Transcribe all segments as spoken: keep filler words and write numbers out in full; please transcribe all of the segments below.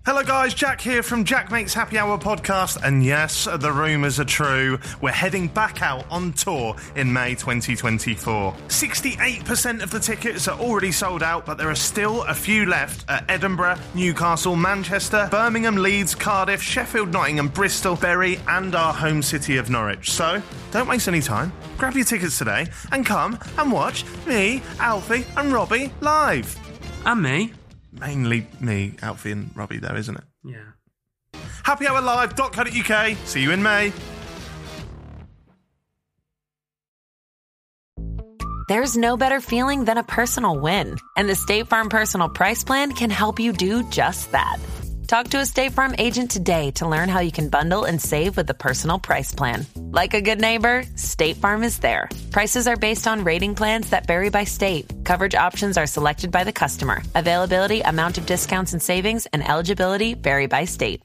Hello guys, Jack here from Jack Makes Happy Hour podcast, and yes, the rumours are true. We're heading back out on tour in May twenty twenty-four. sixty-eight percent of the tickets are already sold out, but there are still a few left at Edinburgh, Newcastle, Manchester, Birmingham, Leeds, Cardiff, Sheffield, Nottingham, Bristol, Bury and our home city of Norwich. So, don't waste any time, grab your tickets today and come and watch me, Alfie and Robbie live. And me. Mainly me, Alfie and Robbie though, isn't it? Yeah. happy hour live dot co dot U K. See you in May. There's no better feeling than a personal win. And the State Farm Personal Price Plan can help you do just that. Talk to a State Farm agent today to learn how you can bundle and save with the Personal Price Plan. Like a good neighbor, State Farm is there. Prices are based on rating plans that vary by state. Coverage options are selected by the customer. Availability, amount of discounts and savings, and eligibility vary by state.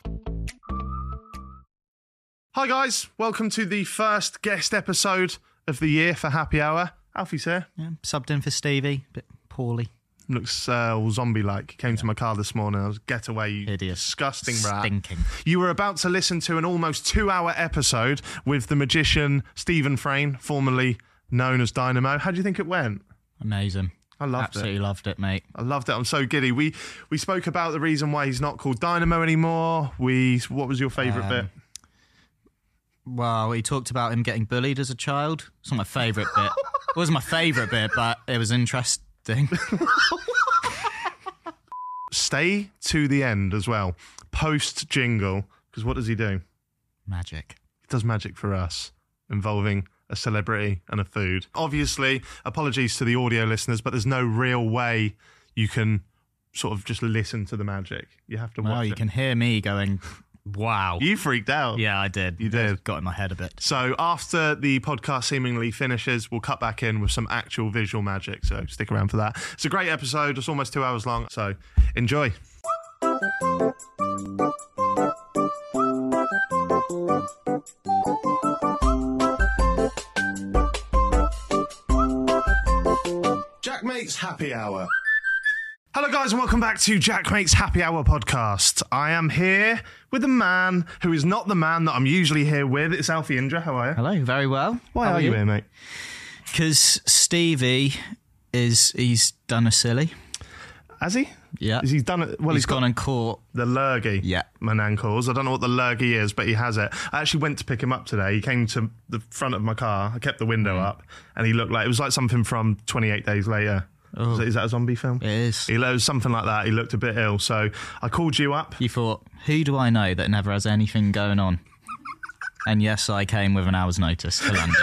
Hi guys, welcome to the first guest episode of the year for Happy Hour. Alfie's here. Yeah, subbed in for Stevie, a bit poorly. Looks uh, all zombie-like. He came to my car this morning. I was getaway, you Idiot. disgusting rat. Stinking. You were about to listen to an almost two-hour episode with the magician Stephen Frayne, formerly known as Dynamo. How do you think it went? Amazing. I loved Absolutely it. loved it, mate. I loved it. I'm so giddy. We we spoke about the reason why he's not called Dynamo anymore. We. What was your favourite Um, bit? Well, he talked about him getting bullied as a child. It's not my favourite bit. It wasn't my favourite bit, but it was interesting. Stay to the end as well. Post jingle, because what does he do? Magic. He does magic for us, involving a celebrity and a food. Obviously, apologies to the audio listeners, but there's no real way you can sort of just listen to the magic. You have to watch Well, you it. can hear me going, wow. You freaked out. Yeah, I did. You did. It got in my head a bit. So after the podcast seemingly finishes, we'll cut back in with some actual visual magic. So stick around for that. It's a great episode. It's almost two hours long. So enjoy. Jack Makes Happy Hour. Hello guys and welcome back to Jack Makes Happy Hour podcast. I am here with a man who is not the man that I'm usually here with. It's Alfie Indra. How are you? Hello, very well. Why How are you here, mate? Because Stevie is, he's done a silly. Has he? Yeah. Is he done it? Well, he's he's gone got and caught. the lurgy. Yeah. My nan calls. I don't know what the lurgy is, but he has it. I actually went to pick him up today. He came to the front of my car. I kept the window Mm. up, and he looked like it was like something from twenty-eight Days Later. Oh. Is, that, is that a zombie film? It is. He was something like that. He looked a bit ill, so I called you up. You thought, who do I know that never has anything going on? And yes, I came with an hour's notice to London.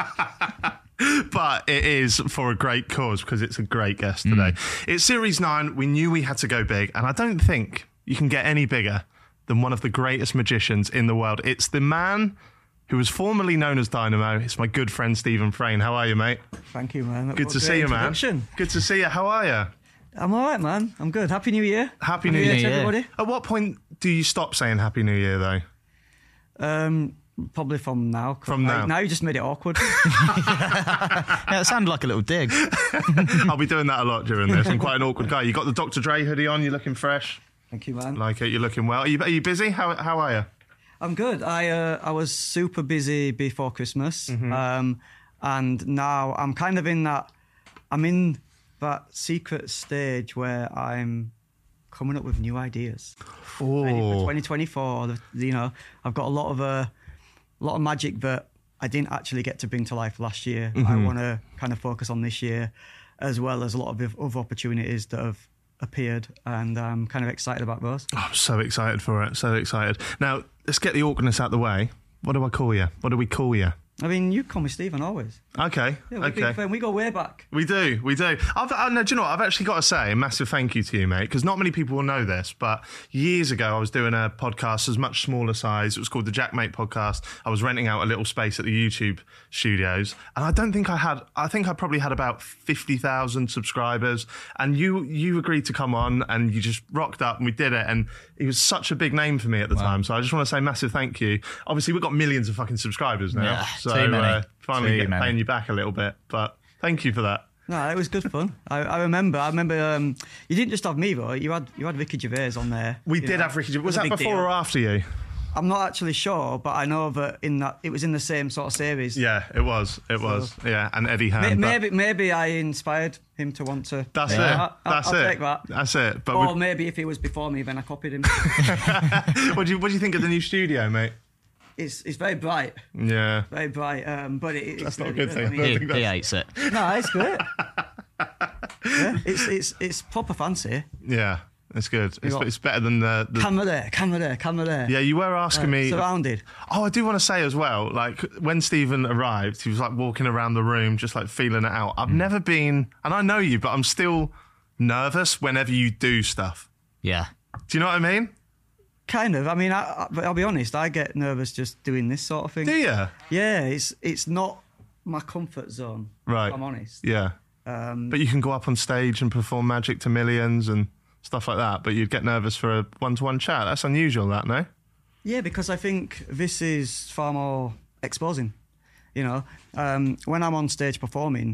But it is for a great cause because it's a great guest today. Mm. It's Series nine. We knew we had to go big, and I don't think you can get any bigger than one of the greatest magicians in the world. It's the man who was formerly known as Dynamo. It's my good friend Stephen Frayne. How are you, mate? Thank you, man. Good What to a see great you, man. introduction. Good to see you. How are you? I'm all right, man. I'm good. Happy New Year. Happy New Year Year. to everybody. At what point do you stop saying Happy New Year, though? Um, probably from now. 'cause From like, now. Now you just made it awkward. Yeah, it sounded like a little dig. I'll be doing that a lot during this. I'm quite an awkward guy. You got the Doctor Dre hoodie on. You're looking fresh. Thank you, man. Like it. You're looking well. Are you, are you busy? How, how are you? I'm good. I uh, I was super busy before Christmas, Mm-hmm. um, and now I'm kind of in that. I'm in that secret stage where I'm coming up with new ideas. Ready for Oh. twenty twenty-four. The- You know, I've got a lot of uh, a lot of magic that I didn't actually get to bring to life last year. I Mm-hmm. want to kind of focus on this year, as well as a lot of other opportunities that have appeared, and I'm kind of excited about those. Oh, I'm so excited for it. So excited. Now, let's get the awkwardness out of the way. What do I call you? What do we call you? I mean, you call me Stephen always. Okay. Yeah, we're okay. big friends. We go way back. We do, we do. I've, I, no, do you know what? I've actually got to say a massive thank you to you, mate, because not many people will know this, but years ago I was doing a podcast as much smaller size. It was called the Jack Mate Podcast. I was renting out a little space at the YouTube studios, and I don't think I had, I think I probably had about fifty thousand subscribers, and you you agreed to come on, and you just rocked up, and we did it, and it was such a big name for me at the time, so I just want to say massive thank you. Obviously, we've got millions of fucking subscribers now, Yeah, so too many. Uh, finally Too get, many. paying you back a little bit, but thank you for that. No, it was good fun. I, I remember. I remember. Um, you didn't just have me though. You had you had Ricky Gervais on there. We you did know. have Ricky. It Was a that big before deal. or after you? I'm not actually sure, but I know that in that it was in the same sort of series. Yeah, it was. It was. Yeah, and Eddie May- Hearn. but- Maybe maybe I inspired him to want to. That's Yeah. it. I- I- That's I'll it. take that. That's it. But Or we- maybe if he was before me, then I copied him. what do you what do you think of the new studio, mate? it's it's very bright, Yeah. very bright. Um, but it, it's That's not a really good good. thing. I I mean, think He, he that's- hates it. no, it's great. yeah, it's it's it's proper fancy. Yeah, it's good. It's, got- it's better than the. the Camera there, camera there, camera there. yeah, you were asking Uh, me. surrounded. Oh, I do want to say as well, like when Stephen arrived, he was like walking around the room, just like feeling it out. I've never been, and I know you, but I'm still nervous whenever you do stuff. Yeah. Do you know what I mean? Kind of. I mean, I, I, but I'll be honest. I get nervous just doing this sort of thing. Do you? Yeah, it's it's not my comfort zone. Right. If I'm honest. Yeah. Um, But you can go up on stage and perform magic to millions and stuff like that. But you'd get nervous for a one-to-one chat. That's unusual, that, no? Yeah, because I think this is far more exposing. You know, um, when I'm on stage performing,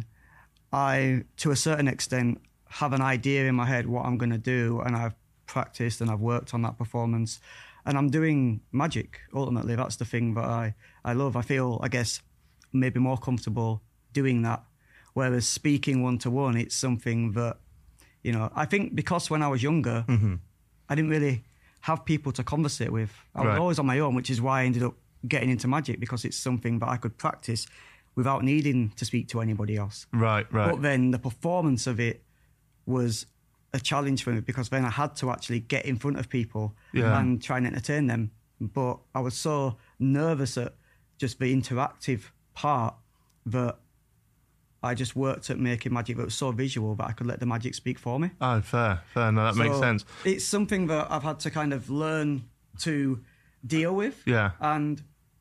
I, to a certain extent, have an idea in my head what I'm going to do, and I've practiced and I've worked on that performance, and I'm doing magic. Ultimately, that's the thing that I, I love. I feel, I guess, maybe more comfortable doing that. Whereas speaking one-to-one, it's something that, you know, I think because when I was younger, Mm-hmm. I didn't really have people to conversate with. I was Right. always on my own, which is why I ended up getting into magic, because it's something that I could practice without needing to speak to anybody else. Right, right. But then the performance of it was a challenge for me, because then I had to actually get in front of people Yeah. and try and entertain them. But I was so nervous at just the interactive part that I just worked at making magic that was so visual that I could let the magic speak for me. Oh, fair, fair. No, that makes So sense. It's something that I've had to kind of learn to deal with. Yeah. And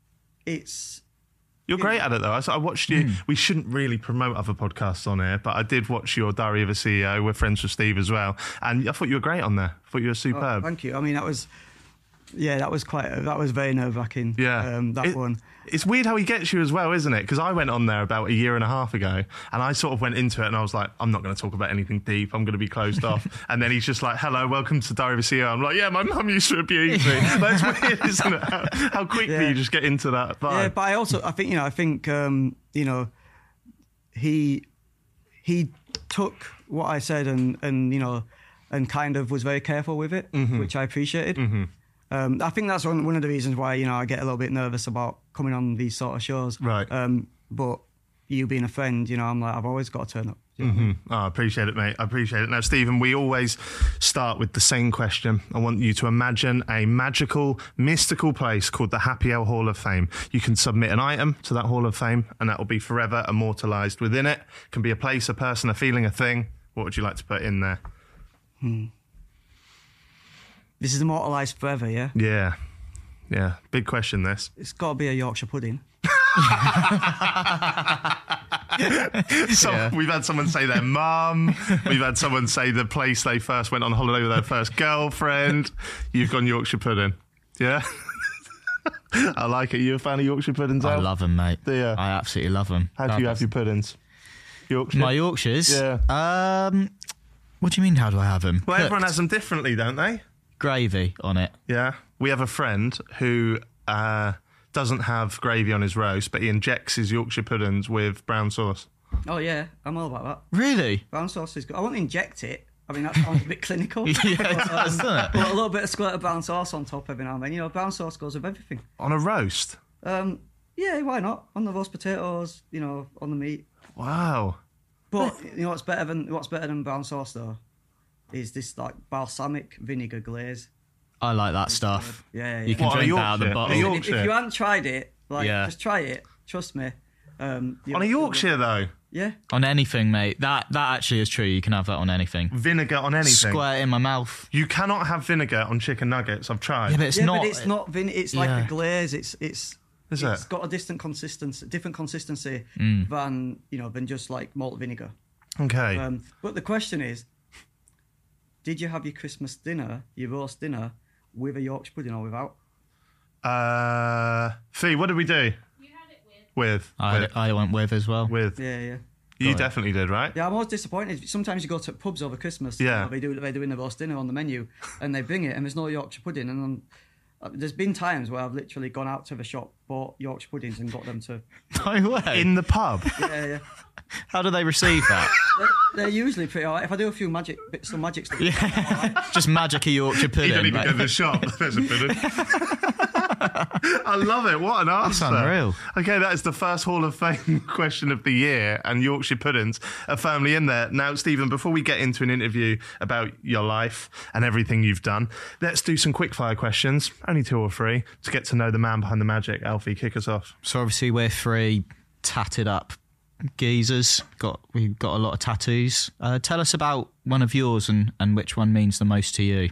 it's You're great at it, though. I, s- I watched you. Hmm. We shouldn't really promote other podcasts on here, but I did watch your Diary of a C E O. We're friends with Steve as well. And I thought you were great on there. I thought you were oh, superb. thank you. I mean, that was yeah, that was quite that was very nerve wracking. Yeah. um, that It- one. It's weird how he gets you as well, isn't it? Because I went on there about a year and a half ago, and I sort of went into it and I was like, I'm not going to talk about anything deep. I'm going to be closed off. And then he's just like, hello, welcome to Diary of a C E O. I'm like, yeah, my mum used to abuse me. That's weird, isn't it? How, how quickly Yeah. you just get into that vibe. Yeah, but I also I think you know I think um, you know he he took what I said and and you know and kind of was very careful with it, Mm-hmm. which I appreciated. Um, I think that's one, one of the reasons why you know I get a little bit nervous about coming on these sort of shows. Right. Um, but you being a friend, you know, I'm like I've always got to turn up. Do you know what I mean? Oh, I appreciate it, mate. I appreciate it. Now, Stephen, we always start with the same question. I want you to imagine a magical, mystical place called the Happy Hour Hall of Fame. You can submit an item to that Hall of Fame, and that will be forever immortalised within it. It can be a place, a person, a feeling, a thing. What would you like to put in there? This is immortalised forever, yeah. Yeah. Yeah. Big question, this. It's got to be a Yorkshire pudding. So we've had someone say their mum. We've had someone say the place they first went on holiday with their first girlfriend. You've gone Yorkshire pudding. Yeah? I like it. You a fan of Yorkshire puddings, I Al? love them, mate. Do you? I absolutely love them. How do you have your puddings? Yorkshire? My Yorkshires? Yeah. Um, what do you mean, how do I have them? Well, everyone has them differently, don't they? Gravy on it. Yeah. We have a friend who uh, doesn't have gravy on his roast, but he injects his Yorkshire puddings with brown sauce. Oh yeah, I'm all about that. Really? Brown sauce is good. I won't inject it. I mean, that sounds a bit clinical. Yeah, it does, doesn't it? But a little bit of squirt of brown sauce on top every now and then. You know, brown sauce goes with everything. On a roast? Um, yeah, why not? On the roast potatoes, you know, on the meat. Wow. But you know what's better than what's better than brown sauce though is this like balsamic vinegar glaze. I like that stuff. Yeah, yeah. You can What, a drink that out of the Yorkshire? bottle. A If, Yorkshire? if you haven't tried it, like Yeah. just try it. Trust me. Um, On a Yorkshire, though? Yeah. On anything, mate. That that actually is true. You can have that on anything. Vinegar on anything? Squirt it in my mouth. You cannot have vinegar on chicken nuggets. I've tried. Yeah, but it's yeah, not. but it's not vin. It's like Yeah. the glaze. It's it's. Is it's it? got a distant consistency, different consistency Mm. than you know than just like malt vinegar. Okay. Um, but the question is, did you have your Christmas dinner, your roast dinner, with a Yorkshire pudding or without? Uh, Fee, what did we do? You had it with. With. I, with. I went with as well. with. Yeah, yeah. You Right. definitely did, right? Yeah, I'm always disappointed. Sometimes you go to pubs over Christmas. Yeah. You know, they do they're doing the roast dinner on the menu, and they bring it, and there's no Yorkshire pudding. And then, uh, there's been times where I've literally gone out to the shop, bought Yorkshire puddings, and got them to. No way. In the pub. Yeah, yeah. How do they receive that? They're, they're usually pretty alright. If I do a few magic bits, some magic stuff. Yeah. Just magic a Yorkshire pudding. You don't even mate. go to the shop. There's a pudding. I love it. What an answer. unreal. Okay, that is the first Hall of Fame question of the year, and Yorkshire puddings are firmly in there. Now, Stephen, before we get into an interview about your life and everything you've done, let's do some quickfire questions, only two or three, to get to know the man behind the magic. Alfie, kick us off. So obviously we're three tatted up geezers. Got we've got a lot of tattoos. Uh, tell us about one of yours and, and which one means the most to you.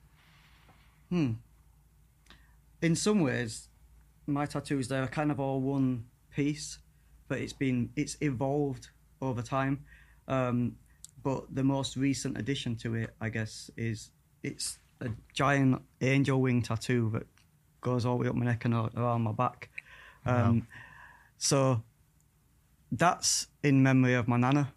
In some ways, my tattoos, they're kind of all one piece, but it's been it's evolved over time. Um, but the most recent addition to it, I guess, is it's a giant angel wing tattoo that goes all the way up my neck and a- around my back. Um, So that's in memory of my nana.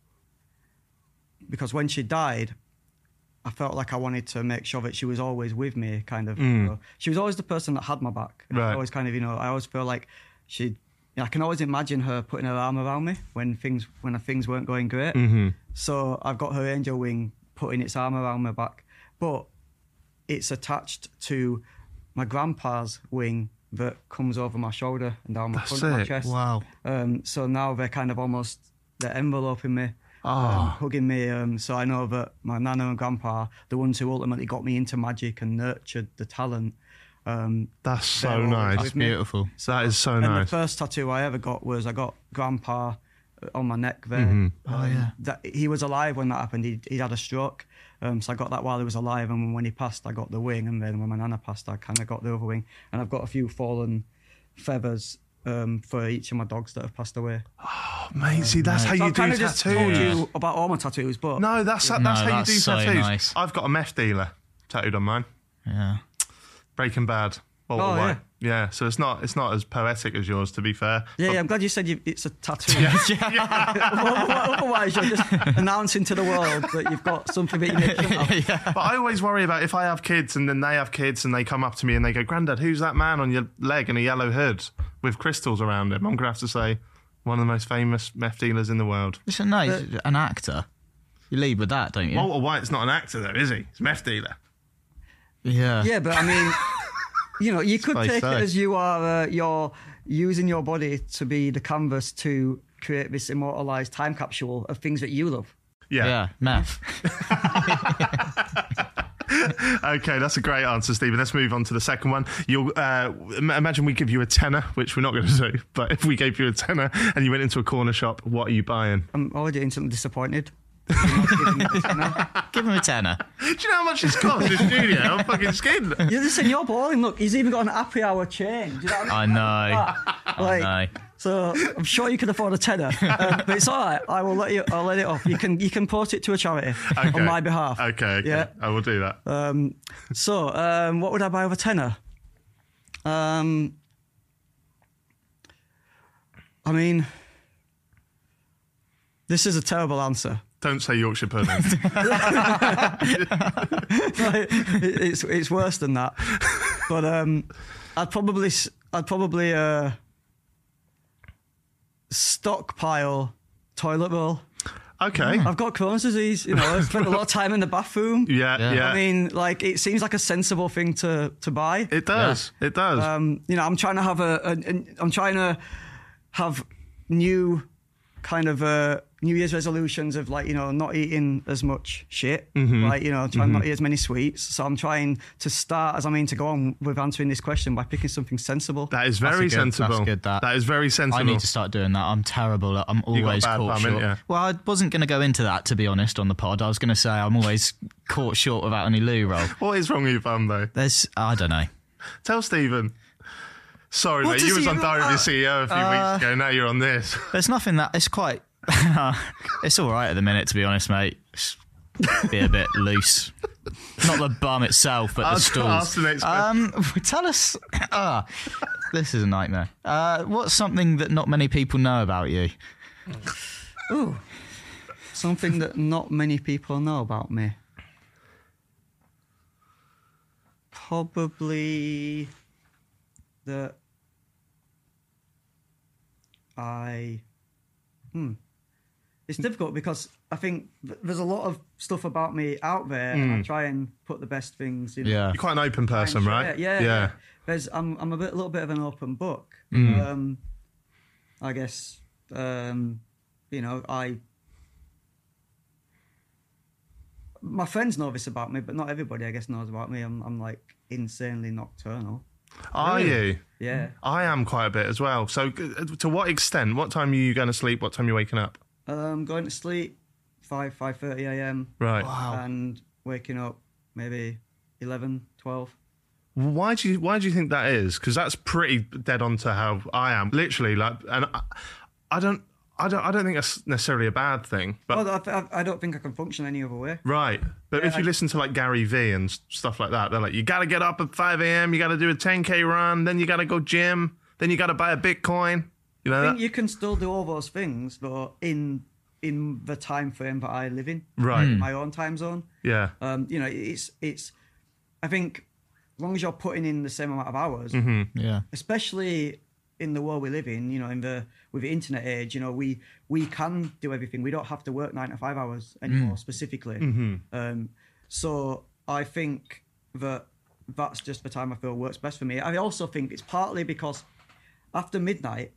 Because when she died, I felt like I wanted to make sure that she was always with me, kind of. You know. She was always the person that had my back. And I Right. always kind of, you know, I always feel like she. I can always imagine her putting her arm around me when things when things weren't going great. So I've got her angel wing putting its arm around my back, but it's attached to my grandpa's wing that comes over my shoulder and down my That's front of my sick. chest. Wow. Um, so now they're kind of almost they're enveloping me, Oh. um, hugging me. Um, so I know that my nana and grandpa, the ones who ultimately got me into magic and nurtured the talent. Um, That's so They're always nice. That's with me. beautiful. That is so and nice. the first tattoo I ever got was I got grandpa on my neck there. Mm-hmm. Oh, yeah. That, he was alive when that happened. He he had a stroke. Um, so I got that while he was alive, and when he passed, I got the wing, and then when my nana passed, I kind of got the other wing. And I've got a few fallen feathers um, for each of my dogs that have passed away. Mate, see, that's how So you I've do kind of just tattoos. told you about all my tattoos, but No, that's that's No, how that's you do so tattoos. nice. I've got a meth dealer tattooed on mine. Yeah. Breaking Bad. Walter Oh, White. Yeah, so it's not it's not as poetic as yours, to be fair. yeah, yeah, I'm glad you said you, it's a tattoo. Otherwise, you're just announcing to the world that you've got something that you need to have. But I always worry about if I have kids and then they have kids and they come up to me and they go, "Grandad, who's that man on your leg in a yellow hood with crystals around him?" I'm going to have to say, one of the most famous meth dealers in the world. Listen, no, he's an actor. You lead with that, don't you? Walter White's not an actor, though, is he? He's a meth dealer. yeah. Yeah, but I mean, you know, you could what I take say. it as you are, uh, you're using your body to be the canvas to create this immortalised time capsule of things that you love. Yeah. Yeah, meth. Okay, that's a great answer, Stephen. Let's move on to the second one. You'll uh, im- imagine we give you a tenner, which we're not going to do, but if we gave you a tenner and you went into a corner shop, what are you buying? I'm already instantly disappointed. You're not giving me this, you know? Give him a tenner. Do you know how much it's cost in the studio? I'm fucking skinned. You're just saying you're boring. Look, he's even got an happy hour chain. Do you know what I I mean? know. Like, I know. so I'm sure you can afford a tenner, um, but it's all right. I will let you. I'll let it off. You can you can post it to a charity Okay. on my behalf. Okay, okay. Yeah. I will do that. Um, so um, what would I buy with a tenner? Um, I mean, this is a terrible answer. Don't say Yorkshire pudding. it's it's worse than that. But um, I'd probably s- I'd probably uh, stockpile toilet roll. Okay. I've got Crohn's disease. You know, I've spent a lot of time in the bathroom. Yeah, yeah. Yeah. I mean, like it seems like a sensible thing to to buy. it does. It does. Um, you know, I'm trying to have a, a, a I'm trying to have new kind of uh, New Year's resolutions of like, you know, not eating as much shit, Mm-hmm. like, you know, trying not to eat as many sweets. So I'm trying to start, as I mean, to go on with answering this question by picking something sensible. that is That's very a good- sensible. that's good, that. that is very sensible. I need to start doing that. I'm terrible. at- I'm got a always bad caught bum, short. ain't ya? Well, I wasn't going to go into that, to be honest, on the pod. I was going to say I'm always caught short without any loo roll. What is wrong with your bum, though? There's, I don't know. Tell Stephen. Sorry, What mate. does You was he- on Diary of uh, your C E O a few uh, weeks ago. Now you're on this. There's nothing that it's quite. It's all right at the minute, to be honest, mate. Just be a bit loose. Not the bum itself, but the Ask- stools. ask the next question. um, tell us. Ah, this is a nightmare. Uh, what's something that not many people know about you? Ooh, something that not many people know about me. Probably that I. Hmm. It's difficult because I think th- there's a lot of stuff about me out there, and I try and put the best things. You know, Yeah. You're quite an open person, try and right? share- Yeah, Yeah. yeah. There's, I'm, I'm a bit, little bit of an open book. Um, I guess, um, you know, I. My friends know this about me, but not everybody, I guess, knows about me. I'm, I'm like insanely nocturnal. Are you? Yeah. I am quite a bit as well. So, uh, to what extent? What time are you going to sleep? What time are you waking up? Um, going to sleep five, five thirty a.m. Right. and waking up maybe eleven, twelve. Why do you Why do you think that is? Because that's pretty dead on to how I am. Literally, like, and I, I don't, I don't, I don't think that's necessarily a bad thing. But Well, I, I- I don't think I can function any other way. right. But Yeah, if you I- listen to like Gary Vee and s- stuff like that, they're like, you got to get up at five a.m. You got to do a ten k run, then you got to go gym, then you got to buy a Bitcoin. You know I think that? you can still do all those things, though, in in the time frame that I live in, Right. in my own time zone. Yeah. Um, you know, it's it's. I think as long as you're putting in the same amount of hours, Yeah. especially in the world we live in, you know, in the with the internet age, you know, we we can do everything. We don't have to work nine to five hours anymore, specifically. Um, so I think that that's just the time I feel works best for me. I also think it's partly because after midnight,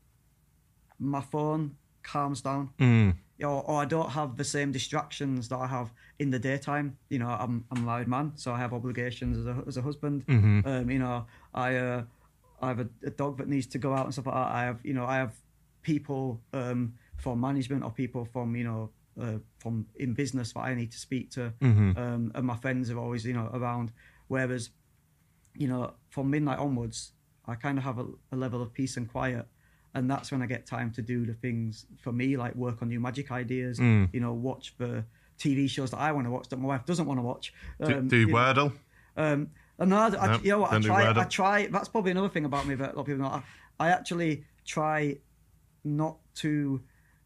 my phone calms down. Or, or I don't have the same distractions that I have in the daytime. You know, I'm I'm a married man, so I have obligations as a as a husband. Um, you know, I uh, I have a, a dog that needs to go out and stuff like that. I have you know I have people um, from management or people from you know uh, from in business that I need to speak to, um, and my friends are always you know around. Whereas, you know, from midnight onwards, I kind of have a, a level of peace and quiet. And that's when I get time to do the things for me, like work on new magic ideas, you know, watch the T V shows that I want to watch that my wife doesn't want to watch. Do, Um, do you know, Wordle? um, and no, I, Nope, you know what? I don't do try. Wordle. I try. That's probably another thing about me that a lot of people know. I, I actually try not to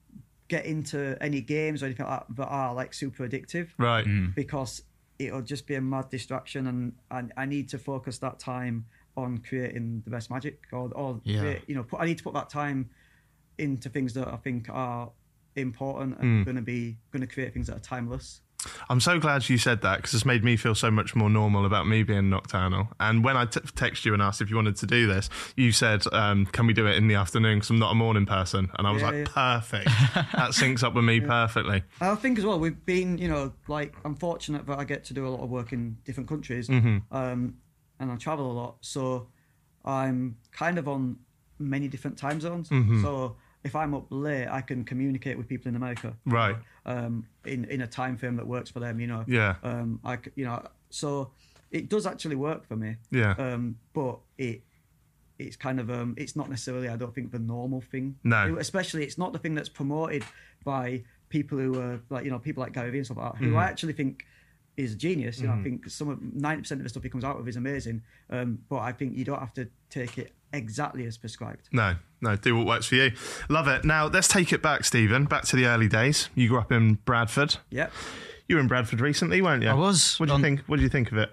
get into any games or anything like that that are like super addictive, Right. because it'll just be a mad distraction, and, and I need to focus that time on creating the best magic, or, or Yeah. create, you know, put, I need to put that time into things that I think are important and going to be going to create things that are timeless. I'm so glad you said that because it's made me feel so much more normal about me being nocturnal. And when I t- texted you and asked if you wanted to do this, you said, um, can we do it in the afternoon because I'm not a morning person? And I was Yeah, like, yeah. perfect. That syncs up with me perfectly. I think as well, we've been, you know, like I'm fortunate that I get to do a lot of work in different countries, Mm-hmm. um, and I travel a lot. So I'm kind of on many different time zones. Mm-hmm. So if I'm up late, I can communicate with people in America. Right. Um, in in a time frame that works for them, you know. Yeah. Um, I c- you know, so it does actually work for me. Yeah. Um, but it it's kind of um, it's not necessarily, I don't think, the normal thing. No. Especially, it's not the thing that's promoted by people who are like you know people like Gary Vee and stuff like that, who I actually think is a genius. You know, I think some of ninety percent of the stuff he comes out with is amazing. Um, but I think you don't have to take it exactly as prescribed. No, no, do what works for you. Love it. Now, let's take it back, Stephen, back to the early days. You grew up in Bradford. Yep. You were in Bradford recently, weren't you? I was. What do you On- think? What do you think of it?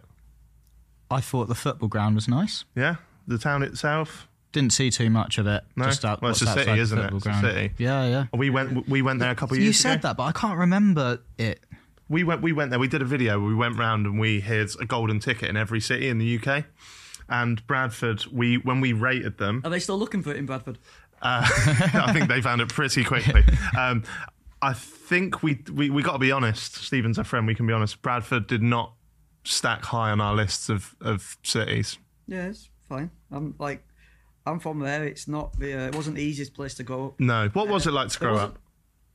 I thought the football ground was nice. Yeah? The town itself? Didn't see too much of it. No? Just out, Well, it's what's a city, outside the isn't it? football It's a ground. city. Yeah, yeah. We went we went there a couple of You years said ago. that, but I can't remember it. We went we went there. We did a video where we went round and we hid a golden ticket in every city in the U K. And Bradford, we when we rated them, Are they still looking for it in Bradford? uh, I think they found it pretty quickly. Um, I think we we, we got to be honest. Stephen's our friend. We can be honest. Bradford did not stack high on our lists of, of cities. Yeah, it's fine. I'm like, I'm from there. It's not the. Uh, it wasn't the easiest place to go. No. What was it like to There grow wasn't- up?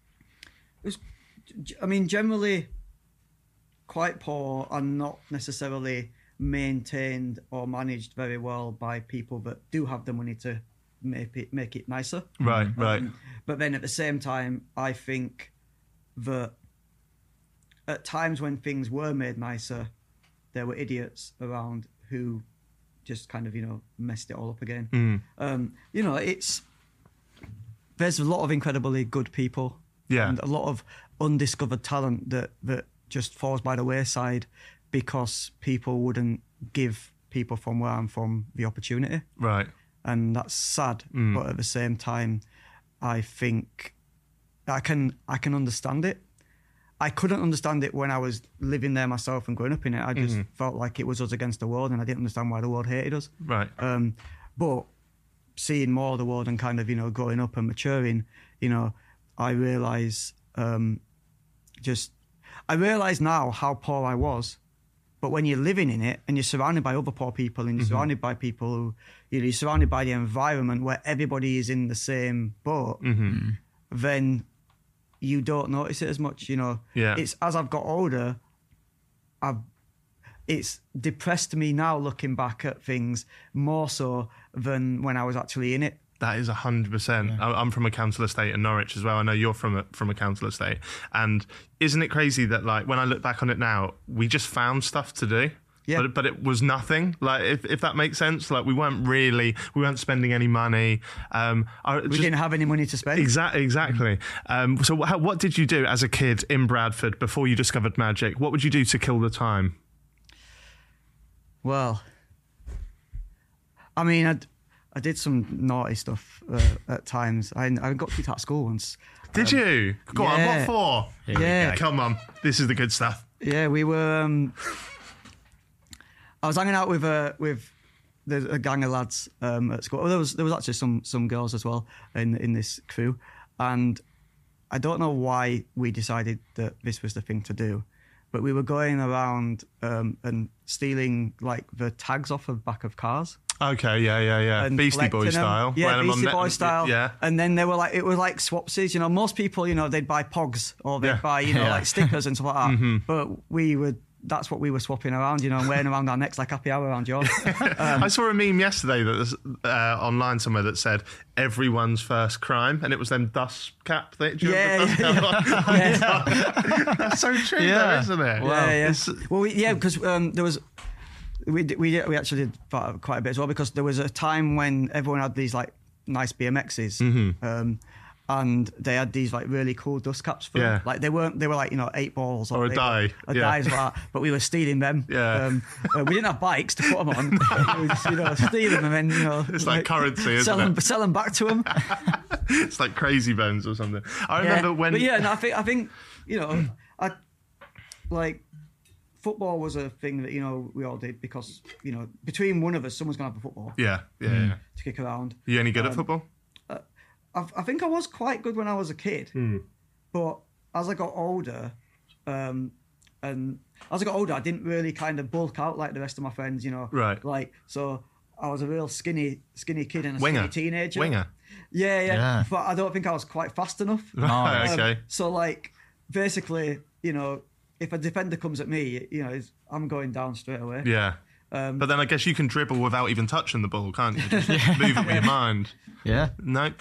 It was, I mean, generally quite poor and not necessarily maintained or managed very well by people that do have the money to make it make it nicer. Right, right. Um, but then at the same time, I think that at times when things were made nicer, there were idiots around who just kind of, you know, messed it all up again. Um, you know, it's there's a lot of incredibly good people Yeah. And a lot of undiscovered talent that, that just falls by the wayside because people wouldn't give people from where I'm from the opportunity. Right. And that's sad. Mm. But at the same time, I think I can I can understand it. I couldn't understand it when I was living there myself and growing up in it. I just Mm-hmm. felt like it was us against the world, and I didn't understand why the world hated us. Right. Um, but seeing more of the world and kind of, you know, growing up and maturing, you know, I realise um, just, I realise now how poor I was. But when you're living in it and you're surrounded by other poor people and you're Mm-hmm. surrounded by people who, you know, you're surrounded by the environment where everybody is in the same boat, Mm-hmm. then you don't notice it as much, you know. Yeah. It's as I've got older, I've it's depressed me now looking back at things more so than when I was actually in it. That is a hundred percent. I'm from a council estate in Norwich as well. I know you're from a from a council estate, and isn't it crazy that like when I look back on it now, we just found stuff to do. Yeah. But but it was nothing. Like if, if that makes sense. Like we weren't really we weren't spending any money. Um, I We just, didn't have any money to spend. Exactly, exactly. Um, so how, what did you do as a kid in Bradford before you discovered magic? What would you do to kill the time? Well, I mean, I I did some naughty stuff uh, at times. I I got kicked out of school once. Did you? Go on, yeah. what for? Yeah. Come on, this is the good stuff. Yeah, we were. Um, I was hanging out with uh, with the, a gang of lads um, at school. Well, there was there was actually some some girls as well in in this crew, and I don't know why we decided that this was the thing to do, but we were going around um, and stealing like the tags off the back of cars. Okay, yeah, yeah, yeah. And Beastie collecting Boy them. style. Yeah, Wearing them on Beastie net- Boy style. Yeah. And then they were like, it was like swapsies. You know, most people, you know, they'd buy pogs or they'd Yeah. buy, you know, Yeah. like stickers and stuff like that. Mm-hmm. But we would, that's what we were swapping around, you know, and wearing around our necks like happy hour around yours. Um, I saw a meme yesterday that was uh, online somewhere that said everyone's first crime, and it was them dust cap. They, do you Yeah, remember dust yeah, cap on- That's so true, Yeah. though, isn't it? Yeah, yeah. It's- Well, we, yeah, because um, there was, we did- we we actually did quite quite a bit as well, because there was a time when everyone had these like nice B M Xs, Mm-hmm. um, and they had these like really cool dust caps for them. Yeah. Like they weren't, they were like, you know, eight balls Or a they die, were, a yeah. dies like that. But we were stealing them. Yeah. Um, uh, we didn't have bikes to put them on. We were just, you know, steal them and then, you know, It's like currency, isn't sell it? Them, sell them back to them. It's like Crazy Bones or something. I remember when. But yeah, no, I think I think you know, I like football was a thing that, you know, we all did because, you know, between one of us, someone's gonna have a football Yeah, yeah, yeah. to kick around. You any good Um, at football? I, I think I was quite good when I was a kid, Hmm. but as I got older, um, and as I got older, I didn't really kind of bulk out like the rest of my friends, you know. Right. Like, so I was a real skinny, skinny kid and a Winger. skinny teenager. Winger. Yeah, yeah, Yeah. But I don't think I was quite fast enough. Right, Um, okay. so like, basically, you know, if a defender comes at me, you know, it's, I'm going down straight away. Yeah. Um, But then I guess you can dribble without even touching the ball, can't you? Just move it with your mind. Yeah. No.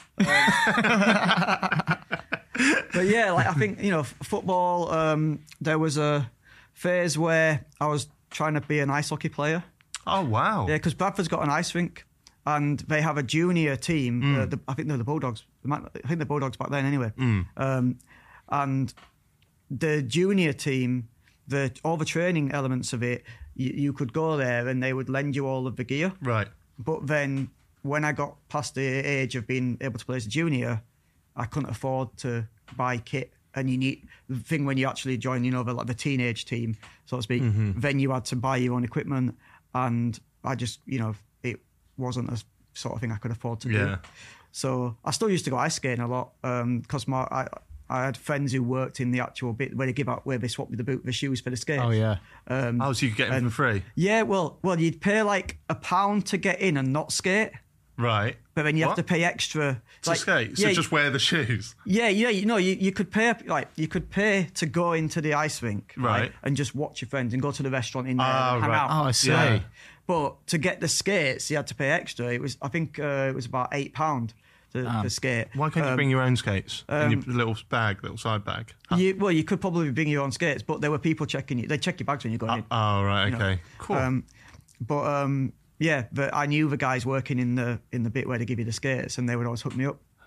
But yeah, like I think, you know, f- football. Um, there was a phase where I was trying to be an ice hockey player. Oh, wow. Yeah, because Bradford's got an ice rink, and they have a junior team. Mm. Uh, the, I think they're the Bulldogs. They might, I think the Bulldogs back then, anyway. Mm. Um, and the junior team, the all the training elements of it, you, you could go there and they would lend you all of the gear. Right. But then when I got past the age of being able to play as a junior, I couldn't afford to buy kit. And you need the thing when you actually join, you know, the, like the teenage team, so to speak. Mm-hmm. Then you had to buy your own equipment, and I just, you know, it wasn't a sort of thing I could afford to Yeah. do. So I still used to go ice skating a lot because my I, I had friends who worked in the actual bit where they give out where they swap the boot, the shoes for the skates. Oh yeah. Um, Oh, so you could get them and- for free? yeah, well, well, you'd pay like a pound to get in and not skate. Right. But then you What? have to pay extra To like, skate? So yeah, just wear the shoes? yeah, yeah, you know, you, you could pay like you could pay to go into the ice rink, right, Right. and just watch your friends and go to the restaurant in there Ah, and hang right. out. Oh, I see. Yeah. But to get the skates, you had to pay extra. It was, I think, uh, it was about eight pound to, to skate. Why can't you Um, bring your own skates in your little bag, little side bag? You, well, you could probably bring your own skates, but there were people checking you. They check your bags when you're going in. Oh, right, you know. okay. Cool. Um, but um, yeah, but I knew the guys working in the in the bit where they give you the skates, and they would always hook me up.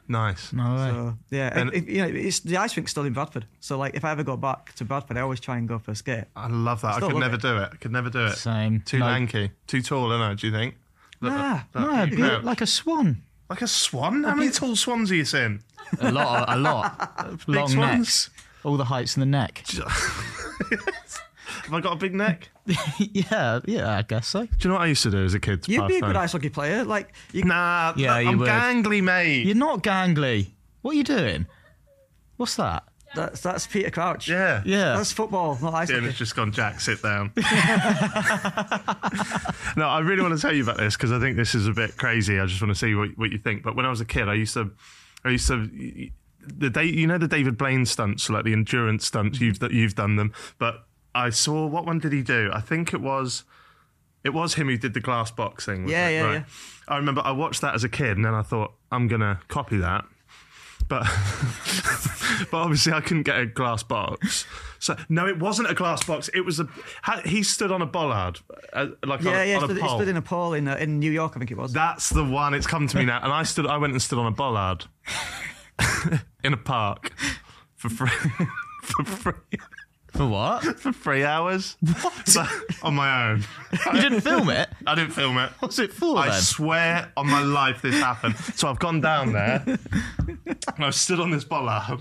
Nice. No way. So yeah, Ben- if, if, you know, it's the ice rink's still in Bradford. So like, if I ever go back to Bradford, I always try and go for a skate. I love that. I Still could love never it. do it. I could never do it. Same. Too No. lanky. Too tall, isn't it, do you think? Look, Nah, look, No, you you know. look like a swan. Like a swan? How many tall swans are you seeing? A lot, a lot. Long swans? necks. All the heights in the neck. Have I got a big neck? yeah, yeah, I guess so. Do you know what I used to do as a kid? To You'd pass be a good time? ice hockey player. Like, you, Nah, Yeah, I'm you would. gangly, mate. You're not gangly. What are you doing? What's that? that's that's Peter Crouch. Yeah. Yeah. That's football, not ice And hockey. it's just gone, Jack, sit down. No, I really want to tell you about this because I think this is a bit crazy. I just want to see what, what you think. But when I was a kid, I used to, I used to, the day, you know, the David Blaine stunts, like the endurance stunts. You've that you've done them, but I saw what one did he do? I think it was, it was him who did the glass box thing. wasn't Yeah, it? yeah, Right. yeah. I remember I watched that as a kid, and then I thought I'm gonna copy that. But but obviously I couldn't get a glass box. So no, it wasn't a glass box. It was a. ha- He stood on a bollard, uh, like Yeah, on, yeah. on Stood, a he pole. stood in a pole in uh, in New York, I think it was. That's the one. It's come to me now. And I stood. I went and stood on a bollard in a park for free. for free. For what? For three hours. What? On my own. You didn't film it? I didn't film it. What's it for I then? swear on my life this happened. So I've gone down there and I've stood on this bollard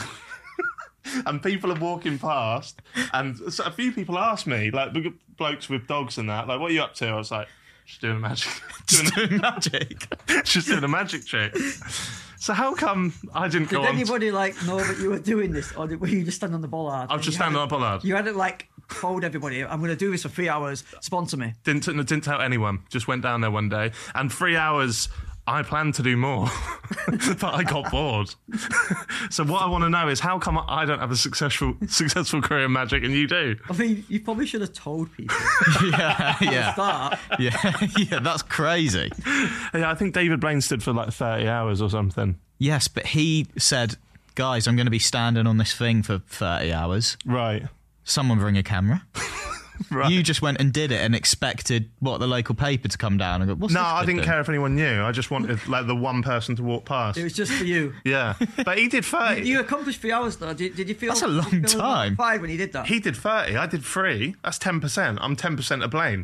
and people are walking past and so a few people asked me, like the blokes with dogs and that, like, what are you up to? I was like, just doing a magic. Doing Just doing magic. a, just doing a magic trick. So how come I didn't Did go on? anybody like know that you were doing this, or did, were you just standing on the bollard? I was just standing on a bollard. You hadn't like told everybody, "I'm going to do this for three hours. Sponsor me." Didn't didn't tell anyone. Just went down there one day, and three hours. I planned to do more, but I got bored. So what I want to know is how come I don't have a successful successful career in magic and you do? I mean, you probably should have told people. yeah, yeah. Start. Yeah, yeah, that's crazy. Yeah, I think David Blaine stood for like thirty hours or something. Yes, but he said, guys, I'm going to be standing on this thing for thirty hours. Right. Someone bring a camera. Right. You just went and did it and expected, what, the local paper to come down and go, what's No, this I kid didn't doing? care if anyone knew. I just wanted like the one person to walk past. It was just for you. Yeah, but he did thirty. You accomplished three hours though. Did, did you feel? That's a did you long feel time. Five when you did that. He did thirty. I did three. That's ten percent. I'm ten percent to blame.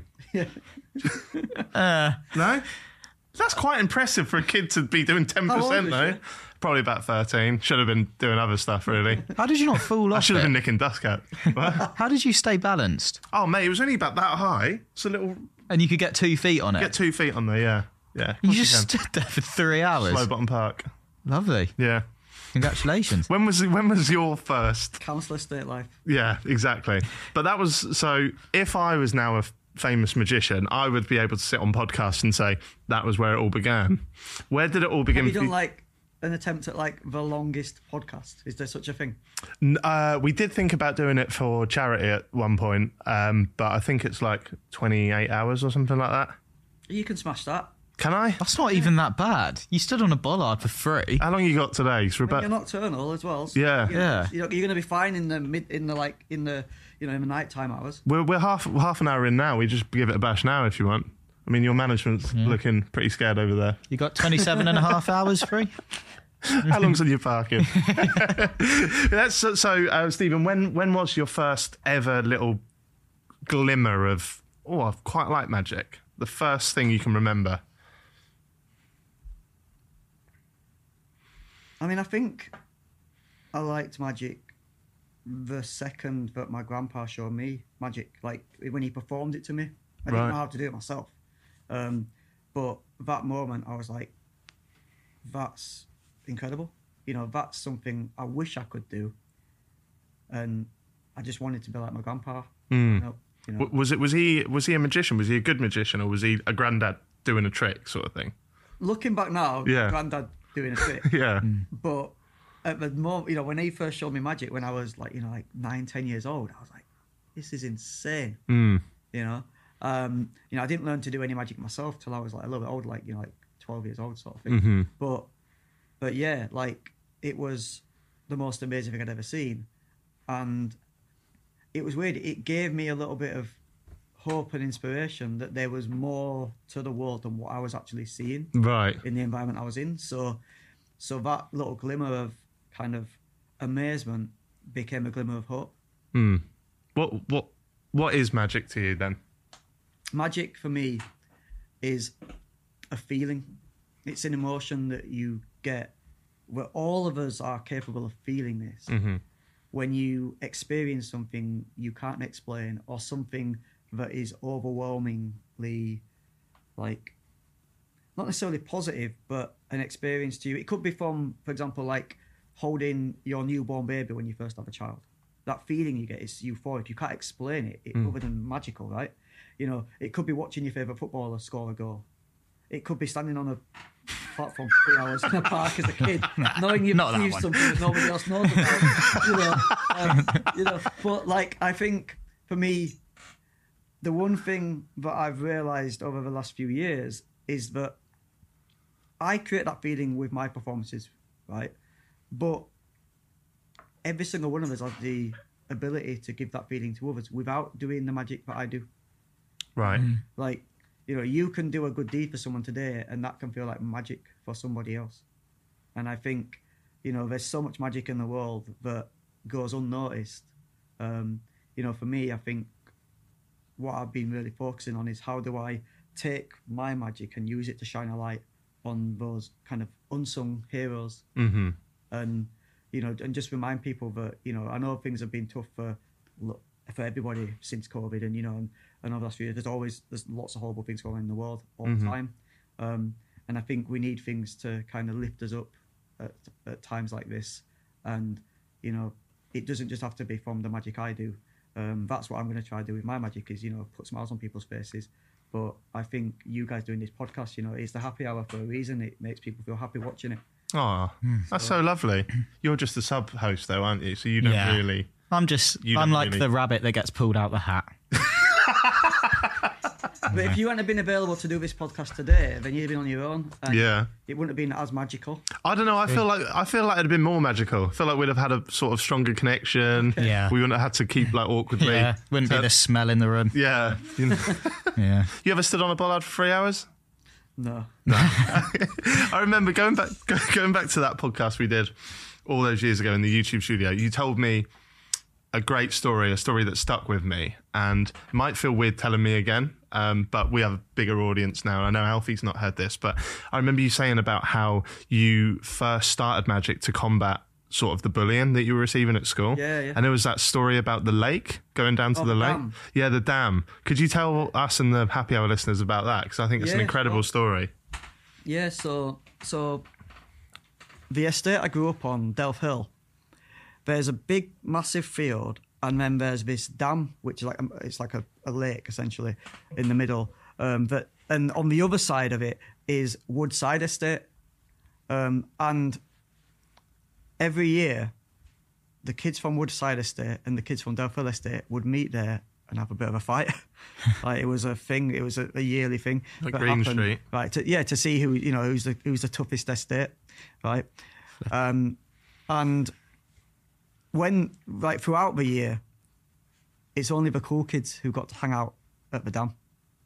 Uh, No, that's quite impressive for a kid to be doing ten How old percent was though. you? Probably about thirteen. Should have been doing other stuff really. how did you not fall I off should have it? been nicking dust cap. What? How did you stay balanced? Oh mate, it was only about that high. It's a little. And you could get two feet on it? Get two feet on there. Yeah, yeah. of you course just can. stood there for three hours. Slow bottom park. Lovely. Yeah. Congratulations. When was when was your first? Councillor State Life. Yeah, exactly. But that was so. If I was now a f- famous magician, I would be able to sit on podcasts and say that was where it all began. Where did it all begin? Have you for done you? like an attempt at like the longest podcast? Is there such a thing? N- Uh, we did think about doing it for charity at one point, um, but I think it's like twenty-eight hours or something like that. You can smash that. Can I? That's not even that bad. You stood on a bollard for free. How long you got today? So I mean, about you're nocturnal as well. So Yeah. you know, Yeah. You know, you're going to be fine in the mid, in the like, in the you know, in the nighttime hours. we're we're half half an hour in now. We just give it a bash now if you want. I mean, your management's looking pretty scared over there. You got twenty-seven and a half hours free? How long's on your parking? That's so. so uh, Stephen, when when was your first ever little glimmer of? Oh, I quite like magic. The first thing you can remember. I mean, I think I liked magic the second that my grandpa showed me magic, like when he performed it to me. I didn't Right. know how to do it myself. Um, but that moment, I was like, that's incredible. You know, that's something I wish I could do. And I just wanted to be like my grandpa. Hmm. You know, you know. W- Was it? Was he? Was he a magician? Was he a good magician, or was he a granddad doing a trick sort of thing? Looking back now, Yeah. granddad doing a trick. Yeah. But at the moment, you know, when he first showed me magic when I was like, you know, like nine, ten years old, I was like, this is insane. Mm. You know, um, you know, I didn't learn to do any magic myself till I was like a little bit older, like you know, like twelve years old, sort of thing. Mm-hmm. But, but yeah, like it was the most amazing thing I'd ever seen, and it was weird. It gave me a little bit of hope and inspiration that there was more to the world than what I was actually seeing Right. in the environment I was in. So So that little glimmer of kind of amazement became a glimmer of hope. Hmm. What what what is magic to you then? Magic for me is a feeling. It's an emotion that you get where all of us are capable of feeling this. Mm-hmm. When you experience something you can't explain, or something that is overwhelmingly, like, not necessarily positive, but an experience to you. It could be from, for example, like holding your newborn baby when you first have a child. That feeling you get is euphoric. You can't explain it, it Mm. other than magical, right? You know, it could be watching your favourite footballer score a goal. It could be standing on a platform for three hours in a park as a kid, knowing you've Not that achieved one. something that nobody else knows about. you know, um, you know. But like, I think for me, the one thing that I've realised over the last few years is that I create that feeling with my performances, right? But every single one of us has the ability to give that feeling to others without doing the magic that I do. Right. Like, you know, you can do a good deed for someone today and that can feel like magic for somebody else. And I think, you know, there's so much magic in the world that goes unnoticed. Um, you know, for me, I think what I've been really focusing on is how do I take my magic and use it to shine a light on those kind of unsung heroes. Mm-hmm. And, you know, and just remind people that, you know, I know things have been tough for for everybody since COVID, and, you know, and, and over the last few years, there's always, there's lots of horrible things going on in the world all Mhm. the time. Um, and I think we need things to kind of lift us up at, at times like this. And, you know, it doesn't just have to be from the magic I do. Um, that's what I'm going to try to do with my magic is, you know, put smiles on people's faces. But I think you guys doing this podcast, you know, it's the happy hour for a reason. It makes people feel happy watching it. Oh, that's so lovely. You're just the sub host though, aren't you? So you don't Yeah. really. I'm just, You I'm don't like really- the rabbit that gets pulled out the hat. But if you hadn't have been available to do this podcast today, then you'd have been on your own. And Yeah. it wouldn't have been as magical. I don't know. I feel like I feel like it'd have been more magical. I feel like we'd have had a sort of stronger connection. Yeah. We wouldn't have had to keep like awkwardly. Yeah, wouldn't be So- the smell in the room. Yeah. You, know. Yeah. You ever stood on a bollard for three hours? No. I remember going back going back to that podcast we did all those years ago in the YouTube studio. You told me a great story, a story that stuck with me, and it might feel weird telling me again, um, but we have a bigger audience now. I know Alfie's not heard this, but I remember you saying about how you first started magic to combat sort of the bullying that you were receiving at school. Yeah, yeah. And there was that story about the lake, going down to Oh, the the lake. dam. Yeah, the dam. Could you tell us and the Happy Hour listeners about that? Because I think it's an Yeah, incredible sure. story. Yeah, so so the estate I grew up on, Delph Hill, there's a big, massive field, and then there's this dam, which is like a, it's like a, a lake essentially in the middle. Um, that and on the other side of it is Woodside Estate, um, and every year the kids from Woodside Estate and the kids from Delph Hill Estate would meet there and have a bit of a fight. Like it was a thing. It was a, a yearly thing. Like that Green happened, Street. right? To, yeah, to see who you know who's the who's the toughest estate, right? Um, and when like throughout the year, it's only the cool kids who got to hang out at the dam.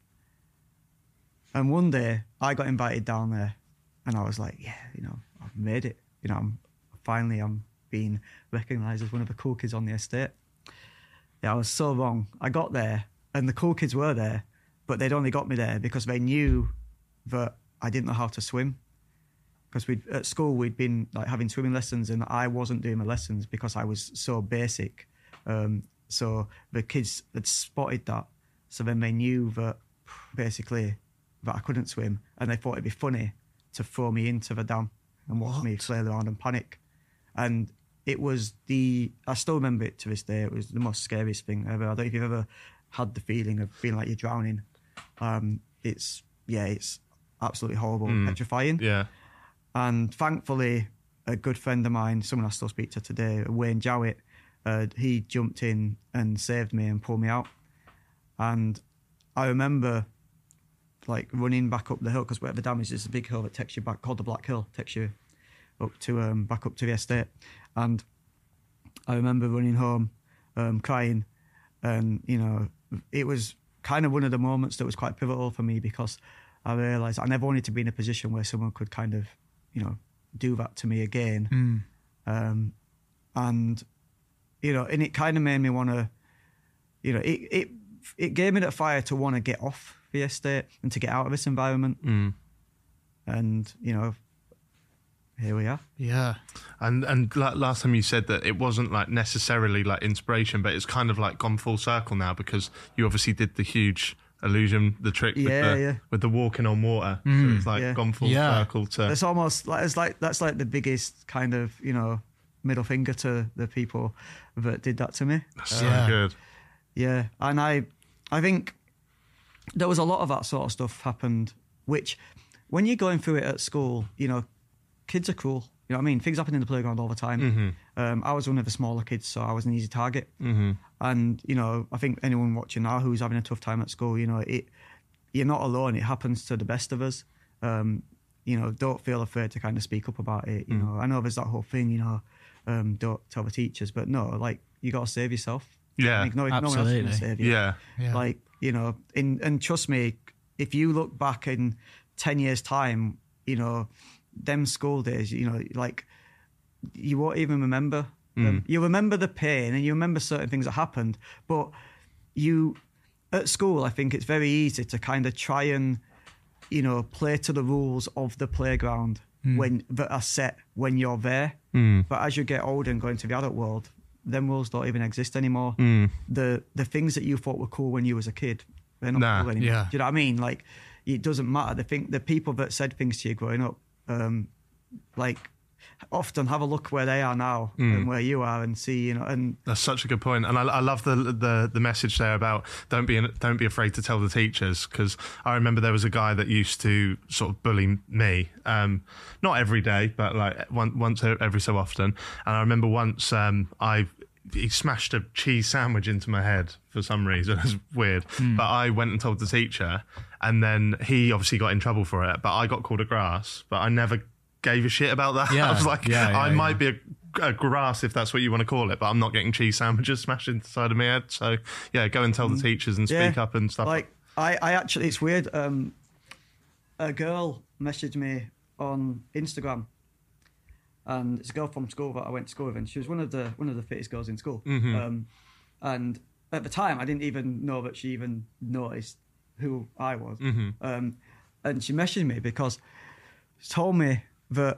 And one day I got invited down there, and I was like, yeah, you know, I've made it. You know, I'm finally I'm being recognised as one of the cool kids on the estate. Yeah, I was so wrong. I got there, and the cool kids were there, but they'd only got me there because they knew that I didn't know how to swim. Because we at school we'd been like having swimming lessons, and I wasn't doing my lessons because I was so basic. Um, so the kids had spotted that, so then they knew that basically that I couldn't swim, and they thought it'd be funny to throw me into the dam and watch me flail around and panic. And it was the, I still remember it to this day, it was the most scariest thing ever. I don't know if you've ever had the feeling of feeling like you're drowning. Um, it's, yeah, it's absolutely horrible, Mm. petrifying. Yeah. And thankfully, a good friend of mine, someone I still speak to today, Wayne Jowett, uh, he jumped in and saved me and pulled me out. And I remember like running back up the hill, because where the dam is, is a big hill that takes you back, called the Black Hill, takes you up to um, back up to the estate. And I remember running home, um, crying, and you know, it was kind of one of the moments that was quite pivotal for me, because I realised I never wanted to be in a position where someone could kind of, you know, do that to me again. Mm. Um, and, you know, and it kind of made me want to, you know, it, it, it gave me that fire to want to get off the estate and to get out of this environment. Mm. And, you know, here we are. Yeah. And and la- last time you said that it wasn't like necessarily like inspiration, but it's kind of like gone full circle now because you obviously did the huge illusion, the trick with, Yeah, the, yeah. with the walking on water. So Mm. it's like Yeah. gone full Yeah. circle to. It's almost like, it's like, that's like the biggest kind of, you know, middle finger to the people that did that to me. So Yeah. good. Yeah. And I, I think there was a lot of that sort of stuff happened, which when you're going through it at school, you know, kids are cruel. You know what I mean? Things happen in the playground all the time. Mm-hmm. Um, I was one of the smaller kids, so I was an easy target. Mm-hmm. And, you know, I think anyone watching now who's having a tough time at school, you know, it you're not alone. It happens to the best of us. Um, you know, don't feel afraid to kind of speak up about it. You Mm. know, I know there's that whole thing, you know, um, don't tell the teachers, but no, like, you got to save yourself. Yeah. Like, no, no one else is Absolutely. going to save you. Yeah. Yeah. Like, you know, in, and trust me, if you look back in ten years' time, you know, them school days, you know, like, you won't even remember them. You remember the pain and you remember certain things that happened, but you, at school, I think it's very easy to kind of try and, you know, play to the rules of the playground when that are set when you're there. Mm. But as you get older and go into the adult world, them rules don't even exist anymore. Mm. The the things that you thought were cool when you was a kid, they're not Nah, cool anymore. yeah. Do you know what I mean? Like, it doesn't matter. The thing, the people that said things to you growing up, um, like, often have a look where they are now and where you are and see, you know, and That's such a good point, and I, I love the, the the message there about don't be don't be afraid to tell the teachers, because I remember there was a guy that used to sort of bully me, um, not every day, but like one, once every so often. And I remember once um, I he smashed a cheese sandwich into my head for some reason. It was weird, but I went and told the teacher, and then he obviously got in trouble for it. But I got called a grass, but I never gave a shit about that. Yeah, I was like, yeah, yeah, I yeah. might be a, a grass if that's what you want to call it, but I'm not getting cheese sandwiches smashed inside of my head. So yeah, go and tell the teachers and speak yeah, up and stuff. like I, I actually, it's weird. Um, a girl messaged me on Instagram, and it's a girl from school that I went to school with, and she was one of the one of the fittest girls in school. Mm-hmm. Um, and at the time, I didn't even know that she even noticed who I was. Mm-hmm. Um, and she messaged me because she told me that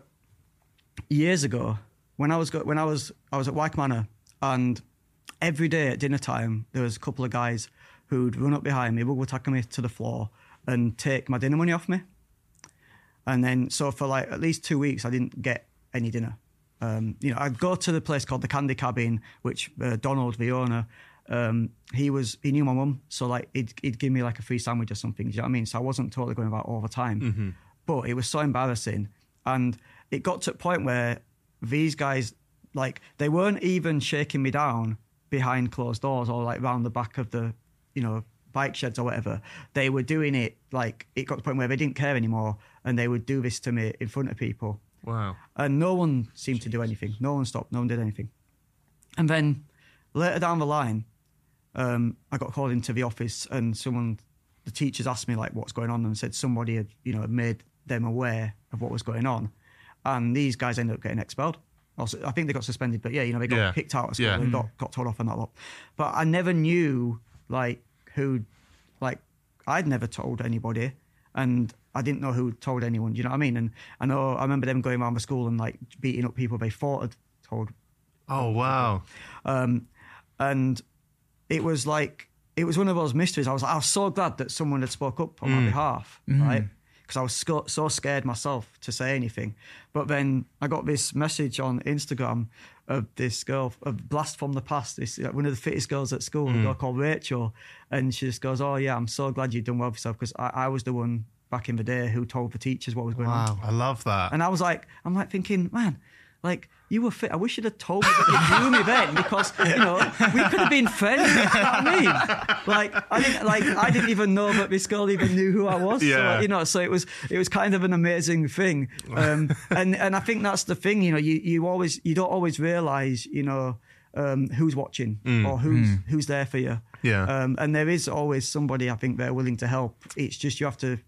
years ago, when I was go- when I was I was at Wyke Manor, and every day at dinner time there was a couple of guys who'd run up behind me, would tackle me to the floor and take my dinner money off me. And then so for like at least two weeks I didn't get any dinner. Um, you know, I'd go to the place called the Candy Cabin, which uh, Donald, the owner, um, he was he knew my mum, so like he'd, he'd give me like a free sandwich or something. Do you know what I mean? So I wasn't totally going about all the time, Mm-hmm. but it was so embarrassing. And it got to a point where these guys, like, they weren't even shaking me down behind closed doors or like round the back of the, you know, bike sheds or whatever. They were doing it, like, it got to the point where they didn't care anymore, and they would do this to me in front of people. Wow. And no one seemed to do anything. No one stopped. No one did anything. And then later down the line, um, I got called into the office, and someone, the teachers asked me like what's going on, and said somebody had, you know, made them aware of what was going on. And these guys ended up getting expelled. Also, I think they got suspended, but yeah, you know, they got Yeah. kicked out of school Yeah. and got, got told off on that lot. But I never knew like who, like I'd never told anybody, and I didn't know who told anyone. Do you know what I mean? And I know I remember them going around the school and like beating up people they thought had told. Oh wow. Um, and it was like it was one of those mysteries. I was like, I was so glad that someone had spoke up on my behalf, right? Because I was so, so scared myself to say anything. But then I got this message on Instagram of this girl, a blast from the past, this uh, one of the fittest girls at school, a girl called Rachel. And she just goes, oh yeah, I'm so glad you've done well for yourself, because I, I was the one back in the day who told the teachers what was going on. I love that. And I was like, I'm like thinking, man, like, you were fit. I wish you'd have told me that you knew me then, because, you know, we could have been friends. You know what I mean? Like, I didn't, like, I didn't even know that this girl even knew who I was. Yeah. So, you know, so it was, it was kind of an amazing thing. Um, and, and I think that's the thing, you know, you, you always, you don't always realise, you know, um, who's watching or who's, who's there for you. Yeah. Um, and there is always somebody, I think, they're willing to help. It's just, you have to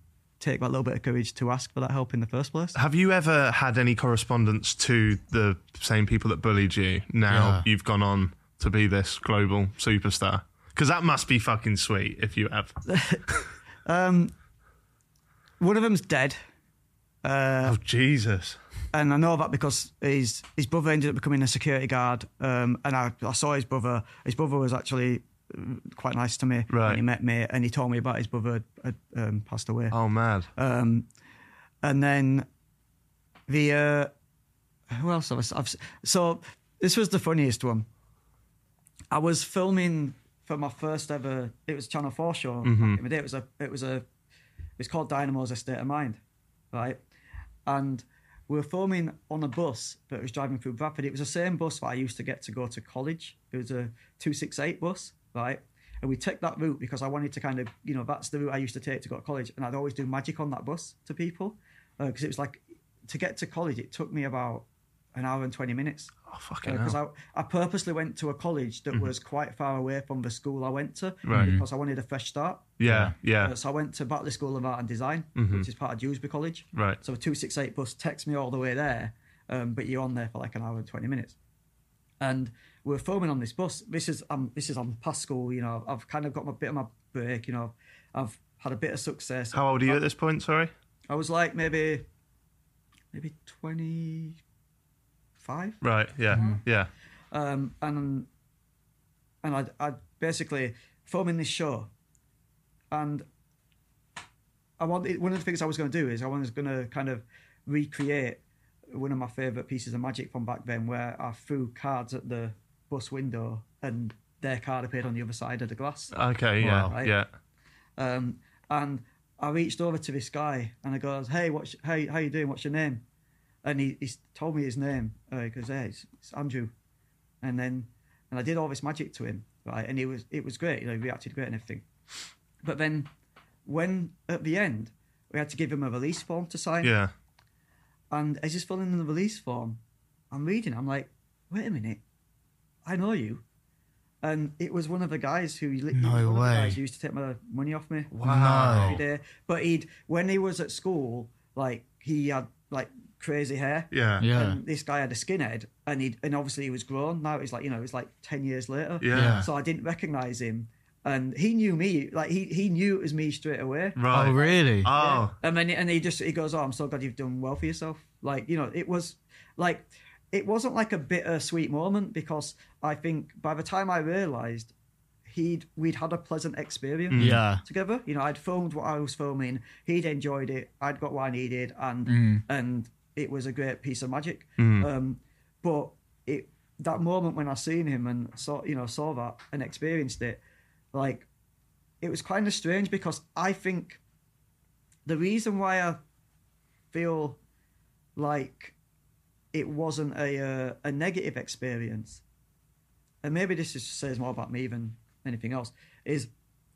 take that little bit of courage to ask for that help in the first place. Have you ever had any correspondence to the same people that bullied you? Now Yeah. you've gone on to be this global superstar. Because that must be fucking sweet if you have. Um, one of them's dead. Uh, Oh, Jesus. And I know that because his his brother ended up becoming a security guard, um, and I, I saw his brother. His brother was actually uh, quite nice to me Right. when he met me, and he told me about his brother had, had um, passed away. Oh, mad. Um, and then the uh, who else have I, I've s- so this was the funniest one. I was filming for my first ever. It was Channel Four show. Mm-hmm. Back in the day. It was a. It was a. It's called Dynamo's A State of Mind, right? And we were filming on a bus that was driving through Bradford. It was the same bus that I used to get to go to college. It was a two sixty-eight bus, right? And we took that route because I wanted to kind of, you know, that's the route I used to take to go to college. And I'd always do magic on that bus to people because uh, it was like, to get to college, it took me about an hour and twenty minutes. Oh, fucking Because hell. I, I purposely went to a college that was quite far away from the school I went to Right. because I wanted a fresh start. Yeah, yeah. Uh, so I went to Batley School of Art and Design, which is part of Dewsbury College. Right. So a two sixty-eight bus takes me all the way there, um, but you're on there for like an hour and twenty minutes. And we we're filming on this bus. This is um, this is on past school. You know, I've kind of got my bit of my break. You know, I've had a bit of success. How old are you at this point, sorry? I was like maybe, maybe twenty-five. Right, yeah, yeah. Um, and and I I basically filming this show, and I wanted one of the things I was going to do is I was going to kind of recreate one of my favourite pieces of magic from back then, where I threw cards at the bus window and their card appeared on the other side of the glass. Okay, yeah, Right. yeah. Um, and I reached over to this guy and I goes, "Hey, what's how how you doing? What's your name?" And he, he told me his name. Uh, he goes, "Hey, it's, it's Andrew." And then and I did all this magic to him, right? And it was it was great. You know, he reacted great and everything. But then when at the end we had to give him a release form to sign. Yeah. And as he's filling in the release form, I'm reading. I'm like, wait a minute, I know you. And it was one of the guys who li- No one of the way. guys who used to take my money off me. Wow. Every day. But he'd when he was at school, like he had like crazy hair. Yeah. Yeah. And this guy had a skinhead, and he and obviously he was grown. Now it's like you know it's like ten years later. Yeah. Yeah. So I didn't recognize him, and he knew me. Like he he knew it was me straight away. Right. Oh, really? Oh. And then and he just he goes, "Oh, I'm so glad you've done well for yourself." Like you know, it was like it wasn't like a bitter sweet moment because I think by the time I realised he'd we'd had a pleasant experience Yeah. together. You know, I'd filmed what I was filming. He'd enjoyed it. I'd got what I needed, and Mm. and it was a great piece of magic. Mm. Um, but it that moment when I seen him and saw you know saw that and experienced it, like it was kind of strange because I think the reason why I feel like it wasn't a uh, a negative experience, and maybe this is, says more about me than anything else, is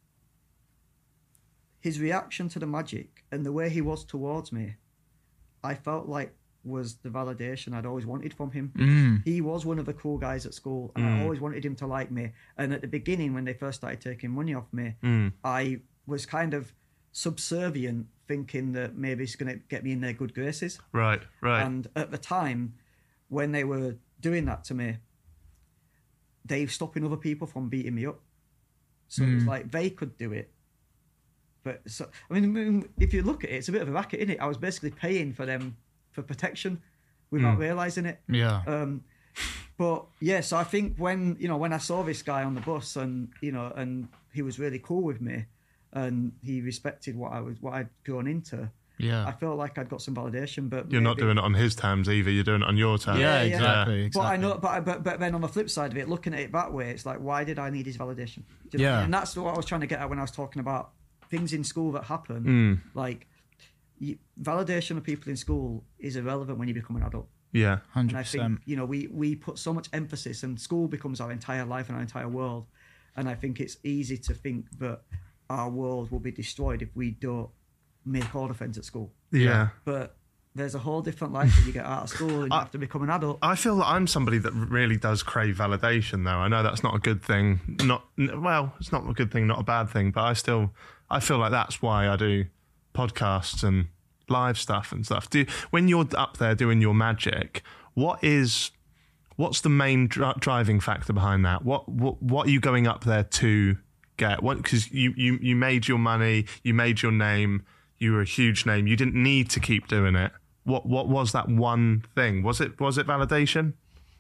his reaction to the magic and the way he was towards me. I felt like was the validation I'd always wanted from him. Mm. He was one of the cool guys at school, and I always wanted him to like me. And at the beginning, when they first started taking money off me, Mm. I was kind of subservient, thinking that maybe it's going to get me in their good graces. Right, right. And at the time, when they were doing that to me, they were stopping other people from beating me up. So it was like they could do it. But so I mean, if you look at it, it's a bit of a racket, isn't it? I was basically paying for them for protection without realising it. Yeah. Um, but yeah, so I think when you know when I saw this guy on the bus and you know and he was really cool with me and he respected what I was what I'd grown into, I Yeah. felt like I'd got some validation. But You're not maybe- doing it on his terms either. You're doing it on your terms. Yeah, yeah. exactly. exactly. But I know, but, but but then on the flip side of it, looking at it that way, it's like, why did I need his validation? Do you know what I Yeah. mean? And that's what I was trying to get at when I was talking about things in school that happen. Mm. Like, you, validation of people in school is irrelevant when you become an adult. Yeah. And I one hundred think percent. you know we we put so much emphasis, and school becomes our entire life and our entire world. And I think it's easy to think that our world will be destroyed if we don't make all the friends at school. Yeah. But there's a whole different life when you get out of school and you have to become an adult. I feel that I'm somebody that really does crave validation, though. I know that's not a good thing. Not well, it's not a good thing, not a bad thing. But I still, I feel like that's why I do podcasts and live stuff and stuff. Do when you're up there doing your magic, what is what's the main dri- driving factor behind that? What what what are you going up there to get? What, because you, you you made your money, you made your name, you were a huge name. You didn't need to keep doing it. What what was that one thing? Was it was it validation?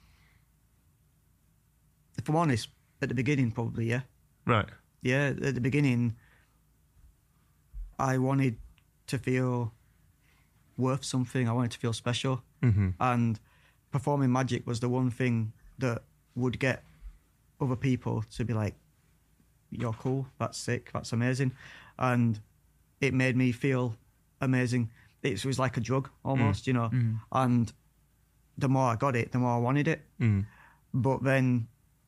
If I'm honest, at the beginning, probably, yeah. Right. Yeah, at the beginning, I wanted to feel worth something. I wanted to feel special. Mm-hmm. And performing magic was the one thing that would get other people to be like, you're cool, that's sick, that's amazing. And it made me feel amazing. It was like a drug almost, mm. you know. Mm. And the more I got it, the more I wanted it. Mm. But then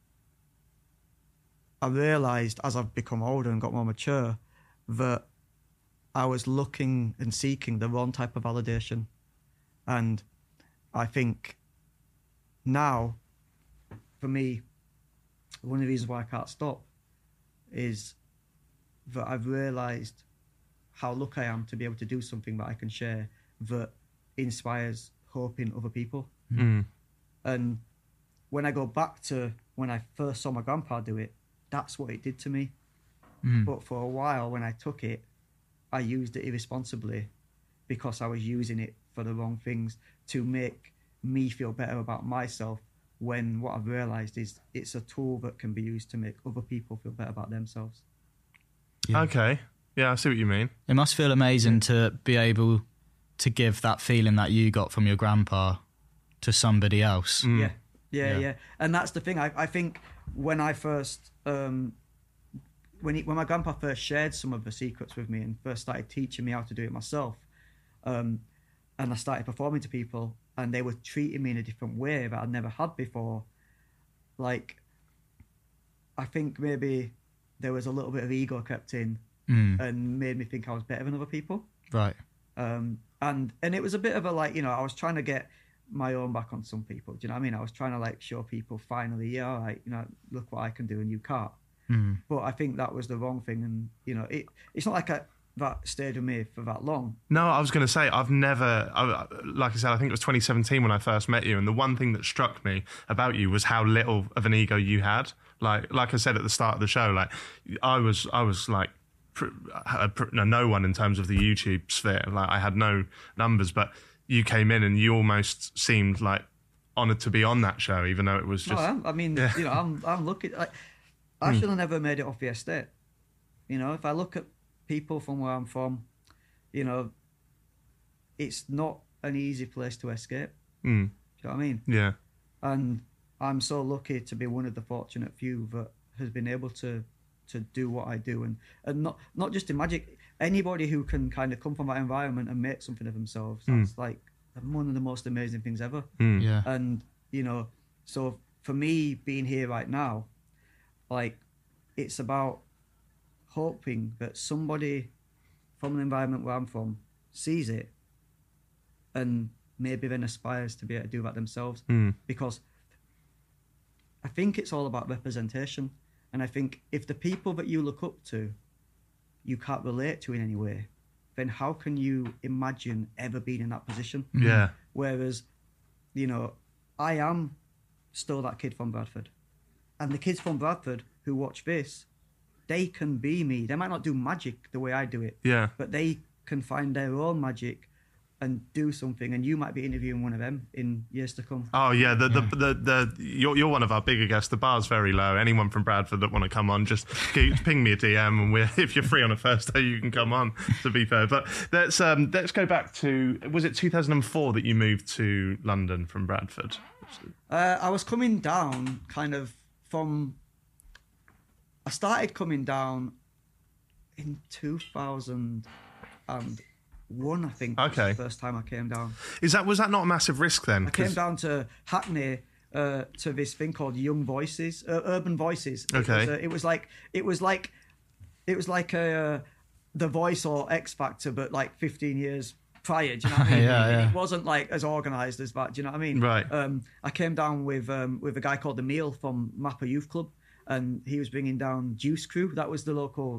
I realised as I've become older and got more mature that I was looking and seeking the wrong type of validation. And I think now, for me, one of the reasons why I can't stop is that I've realised how lucky I am to be able to do something that I can share that inspires hope in other people. Mm. And when I go back to when I first saw my grandpa do it, that's what it did to me. Mm. But for a while, when I took it, I used it irresponsibly because I was using it for the wrong things to make me feel better about myself, when what I've realised is it's a tool that can be used to make other people feel better about themselves. Yeah. Okay. Yeah, I see what you mean. It must feel amazing to be able to give that feeling that you got from your grandpa to somebody else. Mm. Yeah, yeah, Yeah. yeah. And that's the thing. I, I think when I first, um, when he, when my grandpa first shared some of the secrets with me and first started teaching me how to do it myself, um, and I started performing to people and they were treating me in a different way that I'd never had before, like, I think maybe there was a little bit of ego crept in Mm. and made me think I was better than other people. Right. Um, and and it was a bit of a, like, you know, I was trying to get my own back on some people. Do you know what I mean? I was trying to, like, show people finally, yeah, all right, you know, look what I can do and you can't. Mm. But I think that was the wrong thing. And, you know, it it's not like I, that stayed with me for that long. No, I was going to say, I've never, I, like I said, I think it was twenty seventeen when I first met you. And the one thing that struck me about you was how little of an ego you had. Like, like I said at the start of the show, like I was, I was like, no one in terms of the YouTube sphere. Like I had no numbers, but you came in and you almost seemed like honoured to be on that show, even though it was just. No, I'm, I mean, yeah. you know, I'm I'm lucky. Like, I should have never made it off the estate. You know, if I look at people from where I'm from, you know, it's not an easy place to escape. Mm. Do you know what I mean? Yeah. And I'm so lucky to be one of the fortunate few that has been able to to do what I do, and, and not not just in magic. Anybody who can kind of come from that environment and make something of themselves, that's mm. like one of the most amazing things ever. Mm. Yeah. And, you know, so for me being here right now, like, it's about hoping that somebody from the environment where I'm from sees it and maybe then aspires to be able to do that themselves. Mm. Because I think it's all about representation. And I think if the people that you look up to, you can't relate to in any way, then how can you imagine ever being in that position? Yeah. Whereas, you know, I am still that kid from Bradford. And the kids from Bradford who watch this, they can be me. They might not do magic the way I do it. Yeah. But they can find their own magic and do something, and you might be interviewing one of them in years to come. Oh yeah, the the the, the you're you're one of our bigger guests. The bar's very low. Anyone from Bradford that want to come on, just ping me a D M, and we're, if you're free on a Thursday, you can come on. To be fair, but let's um let's go back to, was it two thousand four that you moved to London from Bradford? Uh, I was coming down kind of from. I started coming down in two thousand and. One, I think, okay. was the first time I came down. Is that was that not a massive risk then? I came down to Hackney uh, to this thing called Young Voices, uh, Urban Voices. It okay. Was, uh, it was like it was like it was like a uh, The Voice or X Factor, but like fifteen years prior. Do you know what I mean? yeah, yeah. It wasn't like as organised as that. Do you know what I mean? Right. Um, I came down with um, with a guy called the Meal from Mappa Youth Club, and he was bringing down Juice Crew. That was the local rap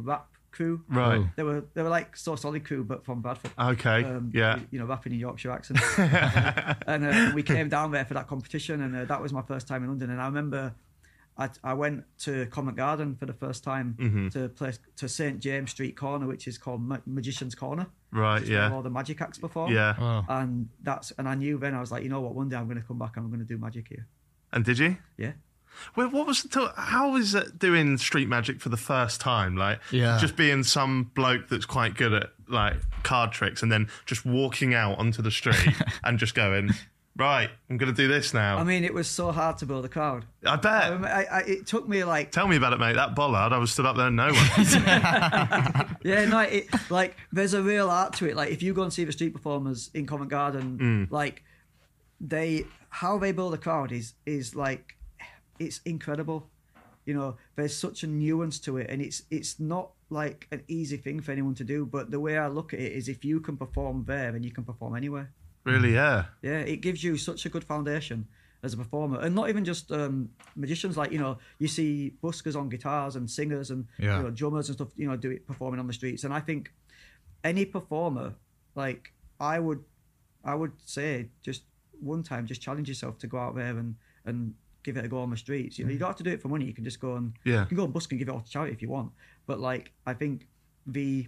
crew. Right. Oh. They were they were like So Solid crew, but from Bradford. Okay. Um, yeah. You, you know, rapping in Yorkshire accent. and uh, we came down there for that competition, and uh, that was my first time in London. And I remember I, I went to Covent Garden for the first time Mm-hmm. to play to Saint James Street Corner, which is called Ma- Magician's Corner. Right. Where Yeah. all the magic acts perform. Yeah. Wow. And that's and I knew then, I was like, you know what, one day I'm going to come back and I'm going to do magic here. And did you? Yeah. Well, what was the, how was it doing street magic for the first time? Like, Yeah. just being some bloke that's quite good at like card tricks, and then just walking out onto the street and just going, right, I'm going to do this now. I mean, it was so hard to build a crowd. I bet. Um, I, I, it took me like Tell me about it, mate. That bollard, I was stood up there and no one. yeah, no, it, like there's a real art to it. Like if you go and see the street performers in Covent Garden, Mm. like they how they build a crowd is is like it's incredible. You know, there's such a nuance to it, and it's it's not like an easy thing for anyone to do. But the way I look at it is, if you can perform there, then you can perform anywhere. Really, yeah. Yeah, it gives you such a good foundation as a performer, and not even just um, magicians. Like, you know, you see buskers on guitars and singers and Yeah. you know, drummers and stuff. You know, do it performing on the streets. And I think any performer, like I would, I would say, just one time, just challenge yourself to go out there and and give it a go on the streets. You know, you don't have to do it for money. You can just go and Yeah. you can go and busk and give it off to charity if you want. But like, I think the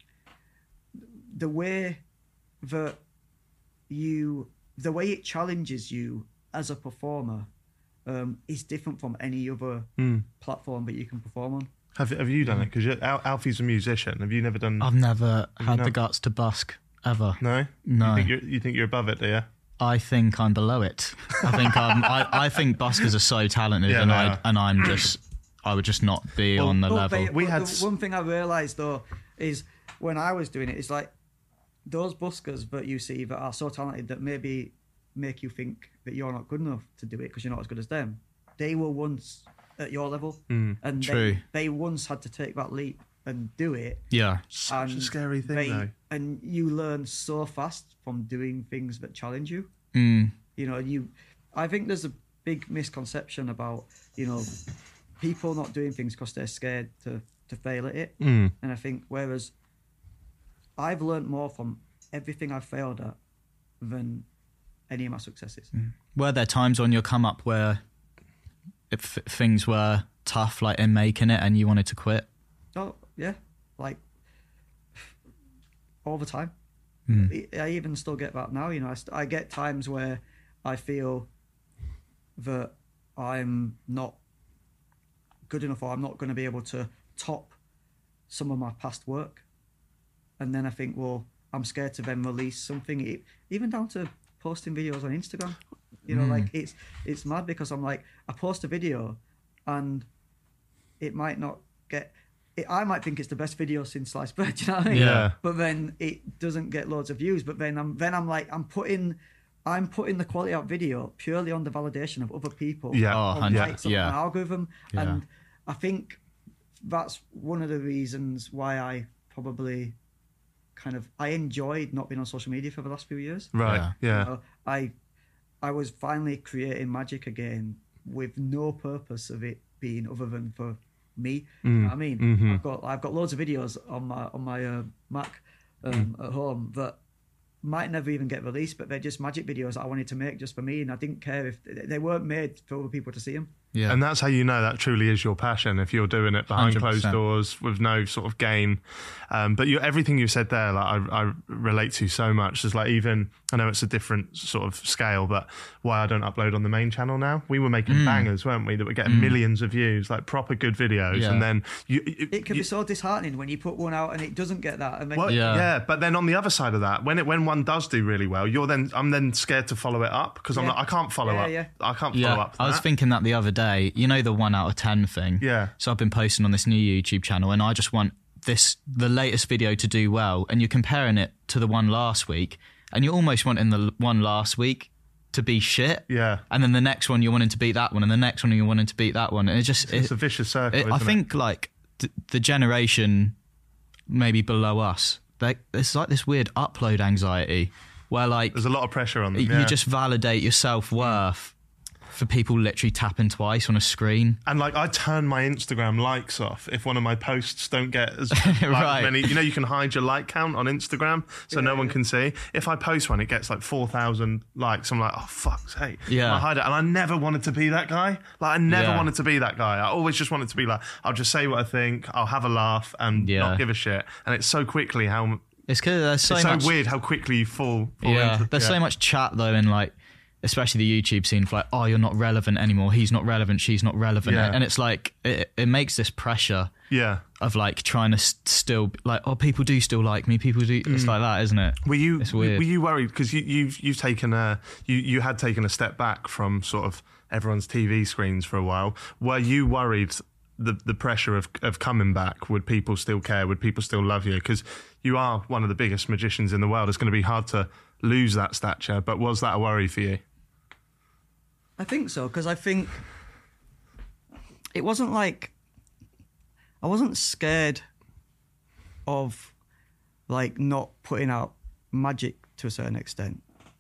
the way that you the way it challenges you as a performer um, is different from any other Mm. platform that you can perform on. Have Have you done it? Because Al- Alfie's a musician. Have you never done? I've never had not? the guts to busk ever. no. No. You think you're, you think you're above it, do you? I think I'm below it. I think I'm, I, I think buskers are so talented, Yeah, and they I are. and I'm just I would just not be Well, on the But level. they- We but had the s- one thing I realised though is when I was doing it, it's like those buskers that you see that are so talented that maybe make you think that you're not good enough to do it because you're not as good as them. They were once at your level, Mm. and True. They, they once had to take that leap and do it. Yeah, Such a and scary thing, they- though. And you learn so fast from doing things that challenge you. mm, You know, you. I think there's a big misconception about, you know, people not doing things because they're scared to, to fail at it. Mm. And I think whereas I've learned more from everything I've failed at than any of my successes. were there times on your come up where if things were tough, like in making it, and you wanted to quit? Oh yeah, like all the time. Mm. I I even still get that now. You know, I, st- I get times where I feel that I'm not good enough, or I'm not going to be able to top some of my past work. And then I think, well, I'm scared to then release something, e- even down to posting videos on Instagram. You know, Mm. like it's it's mad because I'm like, I post a video, and it might not get. It, I might think it's the best video since sliced bread. Do you know what I mean? Yeah. But then it doesn't get loads of views. But then I'm then I'm like I'm putting. I'm putting the quality of video purely on the validation of other people. Yeah. Oh, on one hundred, likes of yeah. an algorithm, Yeah. and I think that's one of the reasons why I probably kind of I enjoyed not being on social media for the last few years. Right. Yeah. Yeah. You know, I I was finally creating magic again with no purpose of it being other than for me. You know what I mean, Mhm. I've got I've got loads of videos on my on my uh, Mac um, at home that might never even get released, but they're just magic videos that I wanted to make just for me, and I didn't care if they weren't made for other people to see them. Yeah, And that's how you know that truly is your passion, if you're doing it behind one hundred closed percent. doors with no sort of gain. Um, but you, everything you said there, like I, I relate to so much. There's like even, I know it's a different sort of scale, but why I don't upload on the main channel now. We were making bangers, weren't we, that were getting millions of views, like proper good videos. Yeah. And then you... you It can you- be so disheartening when you put one out and it doesn't get that, and then Well, yeah. Yeah. but then on the other side of that, when it when one does do really well, you're then I'm then scared to follow it up because I'm Yeah. like I can't follow Yeah, up. yeah. I can't follow yeah. up. To I was that. thinking that the other day. You know the one out of ten thing. Yeah. So I've been posting on this new YouTube channel, and I just want this the latest video to do well, and you're comparing it to the one last week, and you're almost wanting the l- one last week to be shit. Yeah. And then the next one you're wanting to beat that one, and the next one you're wanting to beat that one, and it just It's it, a vicious circle. it, I isn't think like th- the generation maybe below us, they, it's like this weird upload anxiety where like there's a lot of pressure on them. you yeah. just validate your self worth for people literally tapping twice on a screen. And like, I turn my Instagram likes off if one of my posts don't get as like, Right. many. You know, you can hide your like count on Instagram so no one can see. If I post one, it gets like four thousand likes. I'm like, oh, fuck's sake. Yeah. I hide it. And I never wanted to be that guy. Like, I never Yeah. wanted to be that guy. I always just wanted to be like, I'll just say what I think, I'll have a laugh and Yeah. not give a shit. And it's so quickly how... It's because there's so it's so much. weird how quickly you fall, fall Yeah, into... there's so much chat though, in like, especially the YouTube scene, for like, oh, you're not relevant anymore. He's not relevant. She's not relevant. Yeah. And it's like, it, it makes this pressure Yeah. of like trying to st- still like, oh, people do still like me. People do. It's like that, isn't it? Were you It's weird. were you worried because you, you've you've taken a you you had taken a step back from sort of everyone's T V screens for a while? Were you worried the the pressure of of coming back? Would people still care? Would people still love you? Because you are one of the biggest magicians in the world. It's going to be hard to lose that stature. But was that a worry for you? I think so, because I think it wasn't like I wasn't scared of like not putting out magic to a certain extent.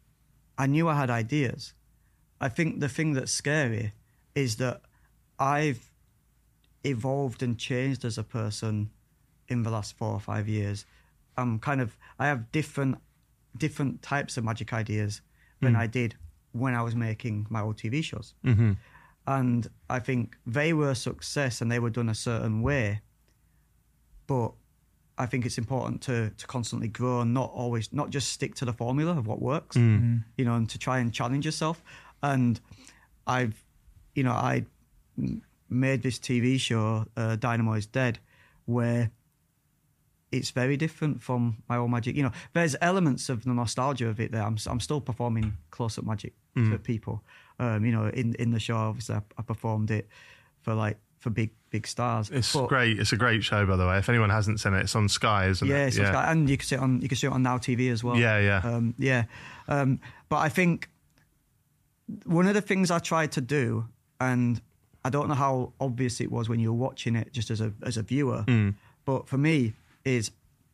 I knew I had ideas. I think the thing that's scary is that I've evolved and changed as a person in the last four or five years. I'm kind of I have different different types of magic ideas than Mm. I did when I was making my old T V shows. Mm-hmm. And I think they were a success and they were done a certain way. But I think it's important to to constantly grow and not always, not just stick to the formula of what works, Mm. you know, and to try and challenge yourself. And I've, you know, I made this T V show, uh, Dynamo is Dead, where it's very different from my old magic. You know, there's elements of the nostalgia of it there. I'm I'm still performing close-up magic Mm. for people. Um, you know, in in the show, obviously, I, I performed it for like for big big stars. It's But- great. It's a great show, by the way. If anyone hasn't seen it, it's on Sky, isn't Yeah, it? it's yeah. And you can see it on you can see it on Now T V as well. Yeah, yeah. um, yeah. Um, but I think one of the things I tried to do, and I don't know how obvious it was when you were watching it, just as a as a viewer, Mm. but for me, is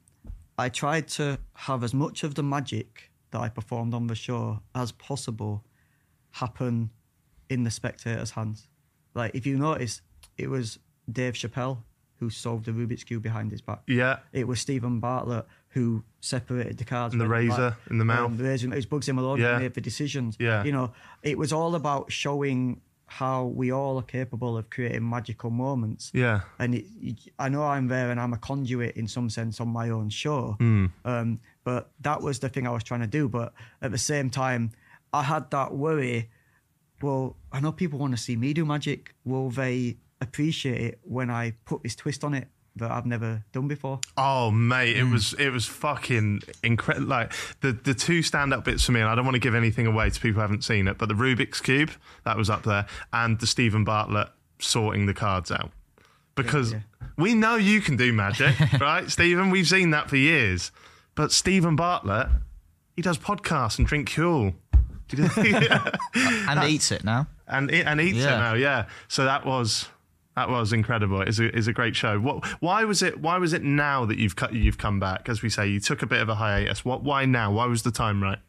I tried to have as much of the magic that I performed on the show as possible happen in the spectator's hands. Like, if you notice, it was Dave Chappelle who solved the Rubik's Cube behind his back. Yeah. It was Stephen Bartlett who separated the cards. And the behind his razor back. in the mouth. Um, the razor, it was Bugsy Malone Yeah. who made the decisions. Yeah. You know, it was all about showing how we all are capable of creating magical moments. Yeah. And it, I know I'm there and I'm a conduit in some sense on my own show. Mm. Um, but that was the thing I was trying to do. But at the same time, I had that worry, well, I know people want to see me do magic. Will they appreciate it when I put this twist on it that I've never done before? Oh mate, it was it was fucking incredible. Like the the two stand up bits for me, and I don't want to give anything away to people who haven't seen it, but the Rubik's Cube that was up there, and the Stephen Bartlett sorting the cards out, because Yeah, we know you can do magic, right, Stephen? We've seen that for years, but Stephen Bartlett, he does podcasts and drink Huel. And eats it now. and it, and eats Yeah. it now, yeah. So that was that was incredible. It's a it's a great show. What? Why was it? Why was it now that you've cut, you've come back? As we say, you took a bit of a hiatus. What? Why now? Why was the time right?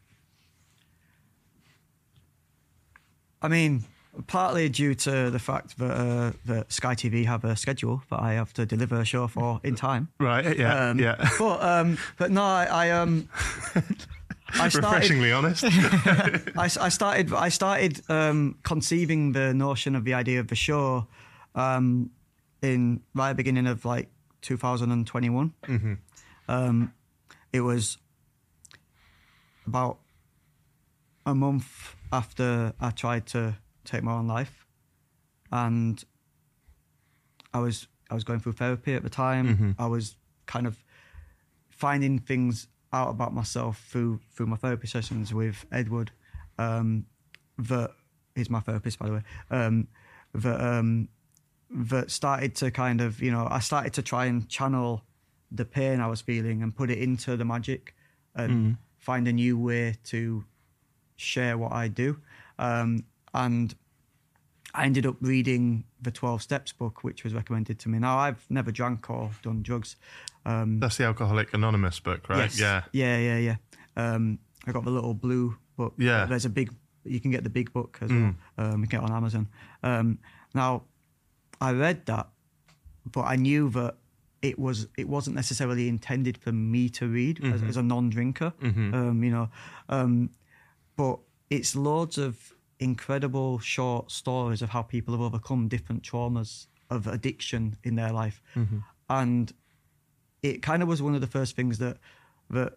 I mean, partly due to the fact that, uh, that Sky T V have a schedule that I have to deliver a show for in time. Right? Yeah. Um, yeah. But um, but no, I, I um, I started. Refreshingly honest. I, I started. I started um, conceiving the notion of the idea of the show um, in right at the beginning of like two thousand twenty-one. Mm-hmm. Um, it was about a month after I tried to take my own life, and I was I was going through therapy at the time. Mm-hmm. I was kind of finding things out about myself through through my therapy sessions with Edward, um, that he's my therapist, by the way. Um, that um, that started to kind of, you know, I started to try and channel the pain I was feeling and put it into the magic, and Mm. find a new way to share what I do. Um, and I ended up reading the twelve Steps book, which was recommended to me. Now, I've never drank or done drugs. Um, That's the Alcoholic Anonymous book, right? yes. Yeah. Yeah, yeah, yeah. Um, I got the little blue book. Yeah. There's a big you can get the big book as well. Um, you can get it on Amazon. Um, now, I read that, but I knew that it was it wasn't necessarily intended for me to read mm-hmm. as, as a non-drinker. Mm-hmm. Um, you know, um, but it's loads of incredible short stories of how people have overcome different traumas of addiction in their life, mm-hmm. and it kind of was one of the first things that that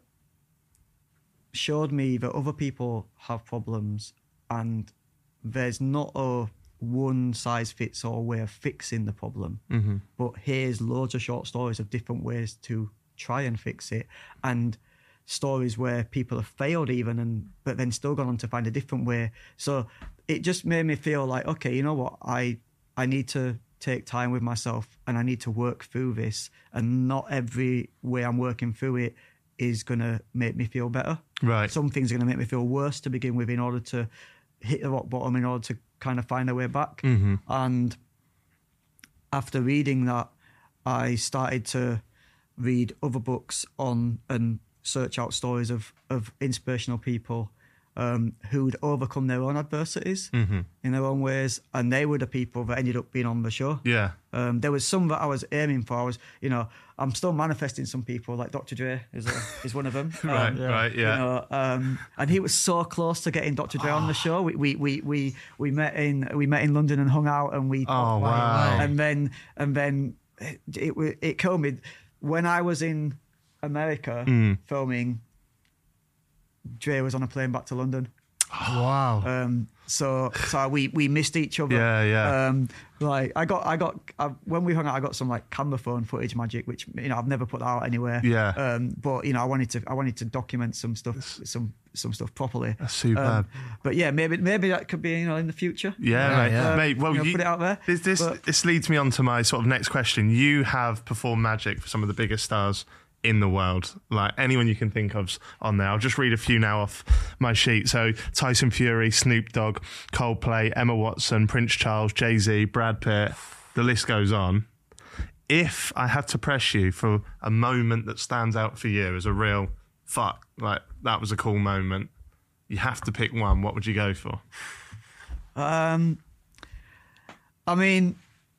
showed me that other people have problems, and there's not a one size fits all way of fixing the problem. Mm-hmm. But here's loads of short stories of different ways to try and fix it, and stories where people have failed even, and but then still gone on to find a different way. So it just made me feel like, okay, you know what, I I need to take time with myself, and I need to work through this, and not every way I'm working through it is going to make me feel better. Right. Some things are going to make me feel worse to begin with in order to hit the rock bottom, in order to kind of find a way back. Mm-hmm. And after reading that, I started to read other books on and search out stories of, of inspirational people um, who'd overcome their own adversities mm-hmm. in their own ways, and they were the people that ended up being on the show. Yeah. Um, there was some that I was aiming for. I was, you know, I'm still manifesting some people, like Doctor Dre is a, is one of them. Um, right, yeah. right, yeah. You know, um, and he was so close to getting Doctor Dre oh. on the show. We, we we we we met in we met in London and hung out, and we oh wow, and then and then it it, it killed me when I was in America mm. filming. Dre was on a plane back to London. Oh, wow. Um, so so we, we missed each other. Yeah, yeah. Um, like I got I got I, when we hung out, I got some like camera phone footage magic, which you know I've never put that out anywhere. Yeah. Um, but you know I wanted to I wanted to document some stuff some some stuff properly. That's superb. Um, but yeah, maybe maybe that could be you know in the future. Yeah, uh, mate. Uh, mate well, you know, you, put it out there. This this, but, this leads me on to my sort of next question. You have performed magic for some of the biggest stars in the world, like anyone you can think of's on there. I'll just read a few now off my sheet. So Tyson Fury, Snoop Dogg, Coldplay, Emma Watson, Prince Charles, Jay-Z, Brad Pitt, the list goes on. If I had to press you for a moment that stands out for you as a real fuck, like that was a cool moment, you have to pick one, what would you go for? Um, I mean,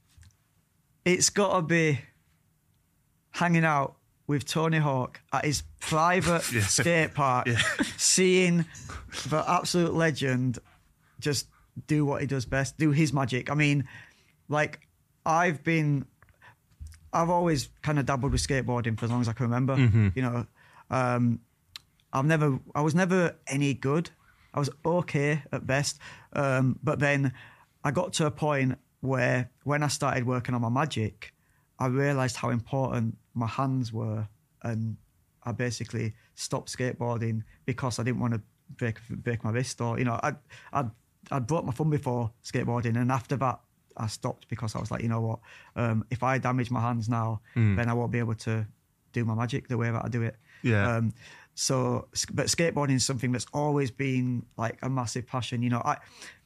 it's got to be hanging out with Tony Hawk at his private yeah. skate park, yeah. seeing the absolute legend just do what he does best, do his magic. I mean, like, I've been, I've always kind of dabbled with skateboarding for as long as I can remember. Mm-hmm. You know, um, I've never, I was never any good. I was okay at best. Um, but then I got to a point where when I started working on my magic, I realised how important my hands were, and I basically stopped skateboarding because I didn't want to break break my wrist, or you know, I I I broke my thumb before skateboarding, and after that I stopped because I was like, you know what, um, if I damage my hands now, mm. then I won't be able to do my magic the way that I do it. Yeah. Um, so, but skateboarding is something that's always been like a massive passion. You know, I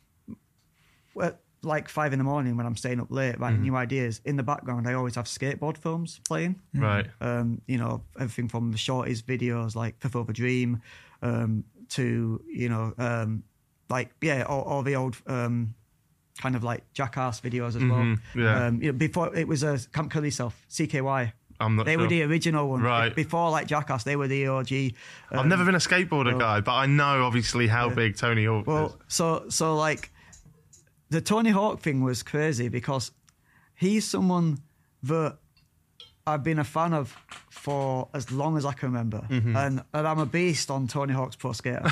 well. Like five in the morning when I'm staying up late writing mm. new ideas, in the background I always have skateboard films playing. Right. Um, you know, everything from the shortest videos like Fifth Over Dream um, to, you know, um, like, yeah, all, all the old um, kind of like Jackass videos as mm-hmm. well. Yeah. Um, you know, before it was a uh, Camp Kill Yourself, C K Y. I'm not they sure. were the original one. Right. Before like Jackass, they were the O G. Um, I've never been a skateboarder well, guy, but I know obviously how yeah. big Tony Hawk well, is. So, so like, the Tony Hawk thing was crazy because he's someone that I've been a fan of for as long as I can remember. Mm-hmm. And, and I'm a beast on Tony Hawk's Pro Skater.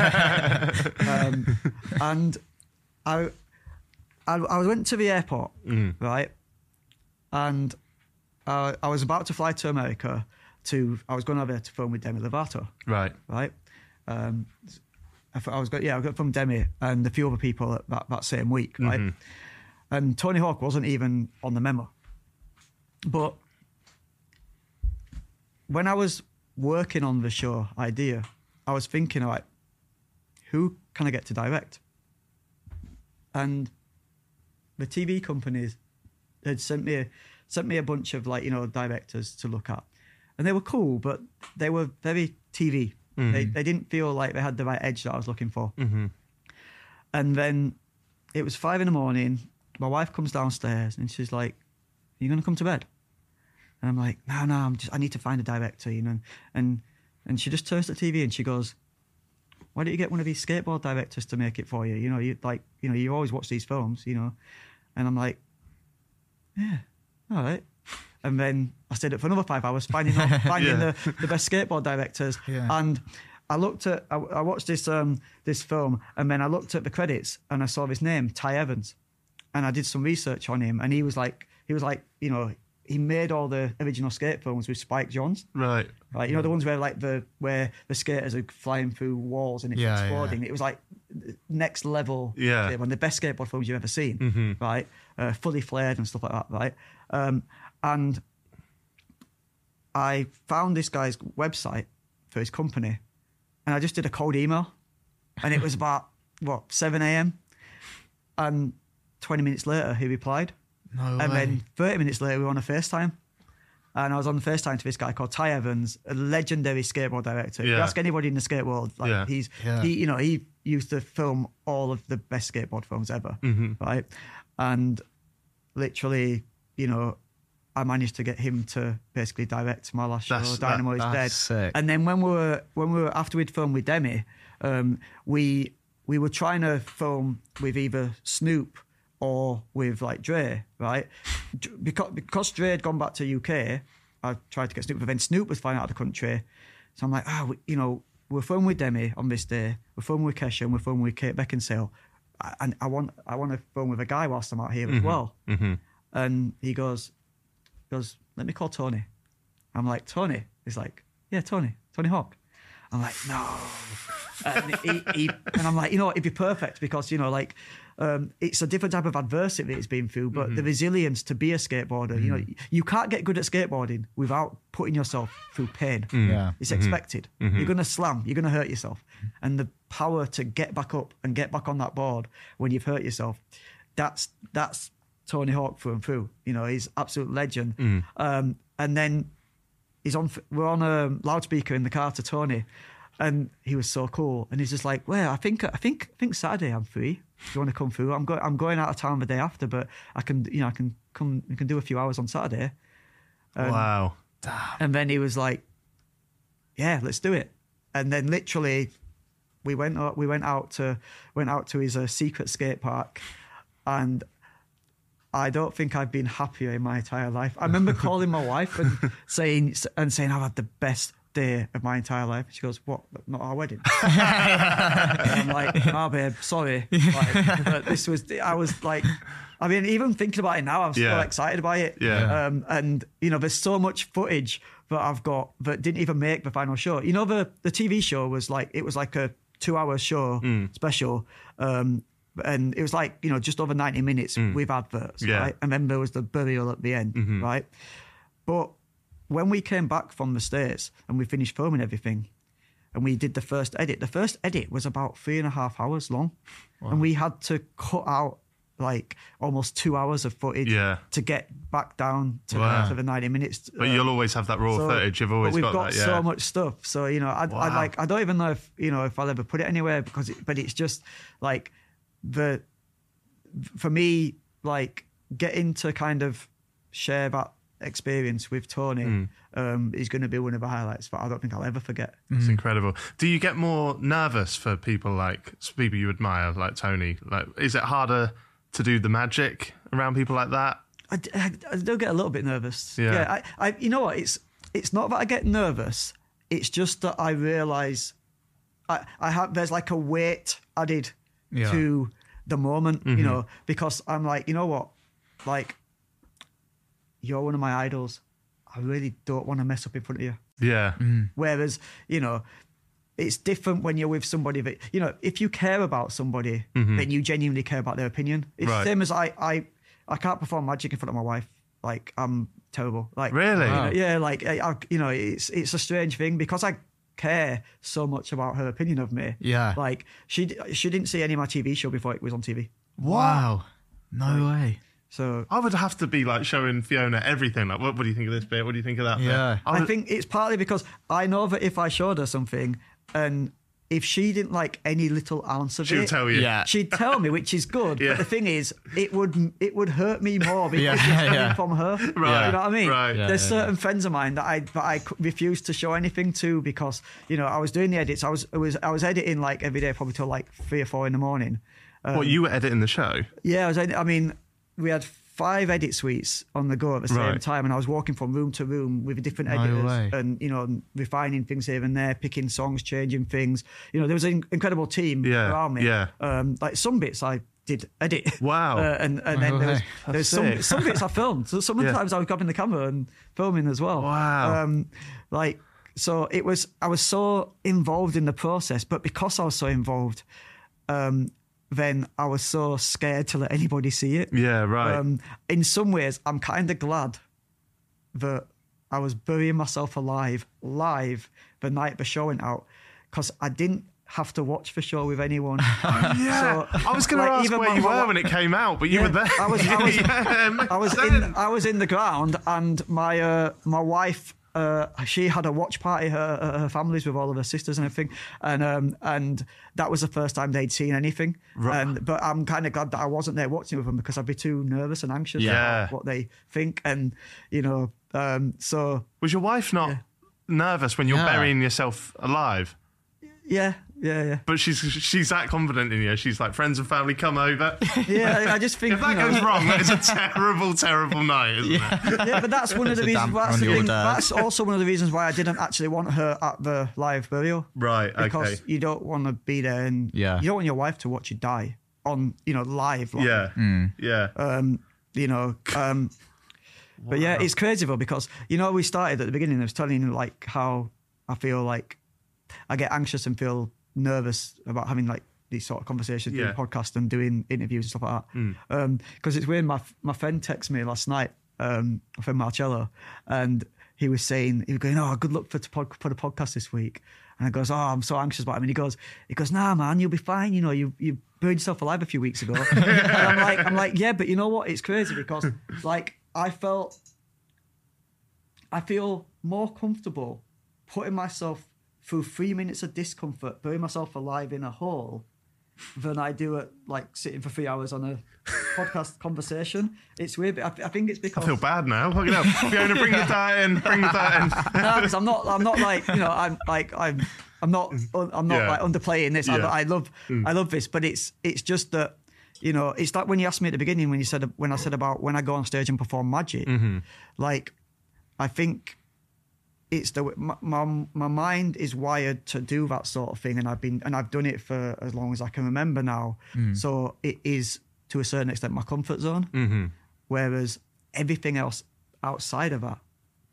um, and I, I I went to the airport, mm. right? And uh, I was about to fly to America to, I was going over there to film with Demi Lovato. Right. Right? Um, I was going, yeah, I got from Demi and a few other people that, that same week, right? Mm-hmm. And Tony Hawk wasn't even on the memo. But when I was working on the show idea, I was thinking, all right, who can I get to direct? And the T V companies had sent me a, sent me a bunch of like, you know, directors to look at. And they were cool, but they were very T V. Mm-hmm. They they didn't feel like they had the right edge that I was looking for. Mm-hmm. And then it was five in the morning. My wife comes downstairs and she's like, "Are you going to come to bed?" And I'm like, "No, no, I'm just, I need to find a director, you know." And and she just turns to the T V and she goes, "Why don't you get one of these skateboard directors to make it for you? You know, you like, you know, you always watch these films, you know." And I'm like, "Yeah, all right." And then I stayed up for another five hours finding out, finding Yeah. the, the best skateboard directors. Yeah. And I looked at, I, I watched this um this film, and then I looked at the credits and I saw his name, Ty Evans, and I did some research on him. And he was like, he was like, you know, he made all the original skate films with Spike Jonze. Right. Right, you know the ones where like the where the skaters are flying through walls and it's Yeah, exploding. It was like next level. Yeah. One of the best skateboard films you've ever seen. Right, uh, fully flared and stuff like that. Right, um, and I found this guy's website for his company, and I just did a cold email, and it was about what seven a.m. and twenty minutes later he replied, No and way. then thirty minutes later we were on a FaceTime. And I was on the FaceTime to this guy called Ty Evans, a legendary skateboard director. If you Yeah. ask anybody in the skate world, like Yeah. he's Yeah. he, you know, he used to film all of the best skateboard films ever, Mm-hmm. right? And literally, you know, I managed to get him to basically direct my last show, That's- Dynamo that- is Dead. that's sick. And then when we were when we were after we'd filmed with Demi, um, we we were trying to film with either Snoop or with like Dre, right? D- Because because Dre had gone back to U K, I tried to get Snoop, but then Snoop was flying out of the country. So I'm like, ah, we, you know, we're filming with Demi on this day, we're filming with Kesha, and we're filming with Kate Beckinsale, I- and I want I want to film with a guy whilst I'm out here as well. And he goes, goes, "Let me call Tony." I'm like, "Tony?" He's like, "Yeah, Tony, Tony Hawk." I'm like, "No." and, he, he, and I'm like, you know what, it'd be perfect because, you know, like, um, it's a different type of adversity it's been through, but the resilience to be a skateboarder, you know, you can't get good at skateboarding without putting yourself through pain. Yeah. It's expected. You're going to slam, you're going to hurt yourself. And the power to get back up and get back on that board when you've hurt yourself, that's that's Tony Hawk through and through. You know, he's absolute legend. Um, and then he's on. We're on a loudspeaker in the car to Tony, and he was so cool. And he's just like, "Well, I think I think I think Saturday I'm free. Do you want to come through? I'm going. I'm going out of town the day after, but I can, you know, I can come. We can do a few hours on Saturday." Um, Wow. And then he was like, "Yeah, let's do it." And then literally, we went out, we went out to went out to his uh, secret skate park, and I don't think I've been happier in my entire life. I remember calling my wife and saying and saying I've had the best day of my entire life. She goes, "What? Not our wedding?" And I'm like, "Oh, babe, sorry. Like, but this was. I was like." I mean, even thinking about it now, I'm Yeah. still excited by it. Yeah. Um, and, you know, there's so much footage that I've got that didn't even make the final show. You know, the, the T V show was like, it was like a two hour show special. Um, and it was like, you know, just over ninety minutes with adverts, Yeah. right? And then there was the burial at the end, right? But when we came back from the States and we finished filming everything, and we did the first edit, the first edit was about three and a half hours long. And we had to cut out like almost two hours of footage Yeah. to get back down to, Wow. to the ninety minutes. But you'll always have that raw so- footage. You've always but we've got, got that. Yeah. so much stuff. So, you know, I, I Wow. like, I don't even know if, you know, if I'll ever put it anywhere because, it, but it's just like the, for me, like getting to kind of share that experience with Tony Mm. um, is going to be one of the highlights that I don't think I'll ever forget. It's incredible. Do you get more nervous for people like people you admire, like Tony? Like, is it harder to do the magic around people like that? I, I, I do get a little bit nervous. Yeah. I, I, you know what? It's it's not that I get nervous. It's just that I realise I, I have there's like a weight added Yeah. to the moment, Mm-hmm. you know, because I'm like, you know what, like you're one of my idols. I really don't want to mess up in front of you. Yeah. Whereas, you know, it's different when you're with somebody that, you know, if you care about somebody, then you genuinely care about their opinion. It's Right. the same as I, I, I can't perform magic in front of my wife. Like, I'm terrible. Like, Really? you know, Wow. yeah, like, I, I, you know, it's it's a strange thing because I care so much about her opinion of me. Yeah. Like, she she didn't see any of my T V show before it was on T V. Wow. No way. So I would have to be like showing Fiona everything. Like, what, what do you think of this bit? What do you think of that Yeah. bit? I I would- think it's partly because I know that if I showed her something and if she didn't like any little ounce of She'll it, tell you. Yeah. she'd tell me, which is good. Yeah. But the thing is, it would it would hurt me more because Yeah, it's coming yeah. from her. Right, You know what I mean? right. Yeah, There's yeah, certain friends of mine that I that I refuse to show anything to because you know I was doing the edits. I was I was I was editing like every day, probably till like three or four in the morning. What, you were editing the show? Yeah, I was. I mean, we had five edit suites on the go at the same Right. time, and I was walking from room to room with different No editors, way. and you know, refining things here and there, picking songs, changing things. You know, there was an incredible team Yeah, around me. yeah. Um, like some bits I did edit. Wow. Uh, and and No then there was, way. there was That's some sick. some bits I filmed. So sometimes I was grabbing the camera and filming as well. Wow. Um, like so, it was. I was so involved in the process, but because I was so involved. Um, then I was so scared to let anybody see it. Yeah, right. Um, in some ways, I'm kind of glad that I was burying myself alive, live, the night the show went out, because I didn't have to watch the show with anyone. yeah. So, I was going to like, ask even where my- you my- were when it came out, but you Yeah, were there. I was- I was- Yeah, makes I was sense. in I was in the ground, and my uh, my wife. Uh, she had a watch party, her her family's with all of her sisters and everything, and um, and that was the first time they'd seen anything. Right. And but I'm kind of glad that I wasn't there watching with them because I'd be too nervous and anxious Yeah. about what they think, and you know, um, so Was your wife not nervous when you're Yeah. burying yourself alive? yeah, yeah, yeah, But she's she's that confident in you. She's like, friends and family come over. yeah. I, I just think If that you know, goes wrong, that is a terrible, terrible night, isn't it? yeah, but that's one of the It's a reasons. damp That's, on the your thing, dad. that's also one of the reasons why I didn't actually want her at the live burial. Right, Because okay. you don't want to be there, and Yeah. you don't want your wife to watch you die on, you know, live. Like, Yeah, Mm. yeah. Um, you know. Um, But yeah, it's crazy though because you know we started at the beginning. I was telling you like how I feel like I get anxious and feel nervous about having like these sort of conversations, Yeah. doing podcasts and doing interviews and stuff like that. Because it's weird. My my friend texted me last night, um, my friend Marcello, and he was saying he was going, "Oh, good luck for to pod, for the podcast this week." And I goes, "Oh, I'm so anxious about him." And he goes, "He goes, nah, man, you'll be fine. You know, you you burned yourself alive a few weeks ago." And I'm like, I'm like, yeah, but you know what? It's crazy because like I felt, I feel more comfortable putting myself through three minutes of discomfort, burying myself alive in a hole, than I do at like sitting for three hours on a podcast conversation. It's weird, but I, I think it's because I feel bad now. Fucking hell. Fiona, bring the diet in. Bring the diet in. no, because I'm not. I'm not like you know. I'm like I'm. I'm not. I'm not Yeah. like underplaying this. I, Yeah. I love. I love this, but it's. It's just that. You know, it's like when you asked me at the beginning when you said when I said about when I go on stage and perform magic. Like, I think it's the my, my my mind is wired to do that sort of thing, and I've been and I've done it for as long as I can remember now. So it is to a certain extent my comfort zone. Mm-hmm. Whereas everything else outside of that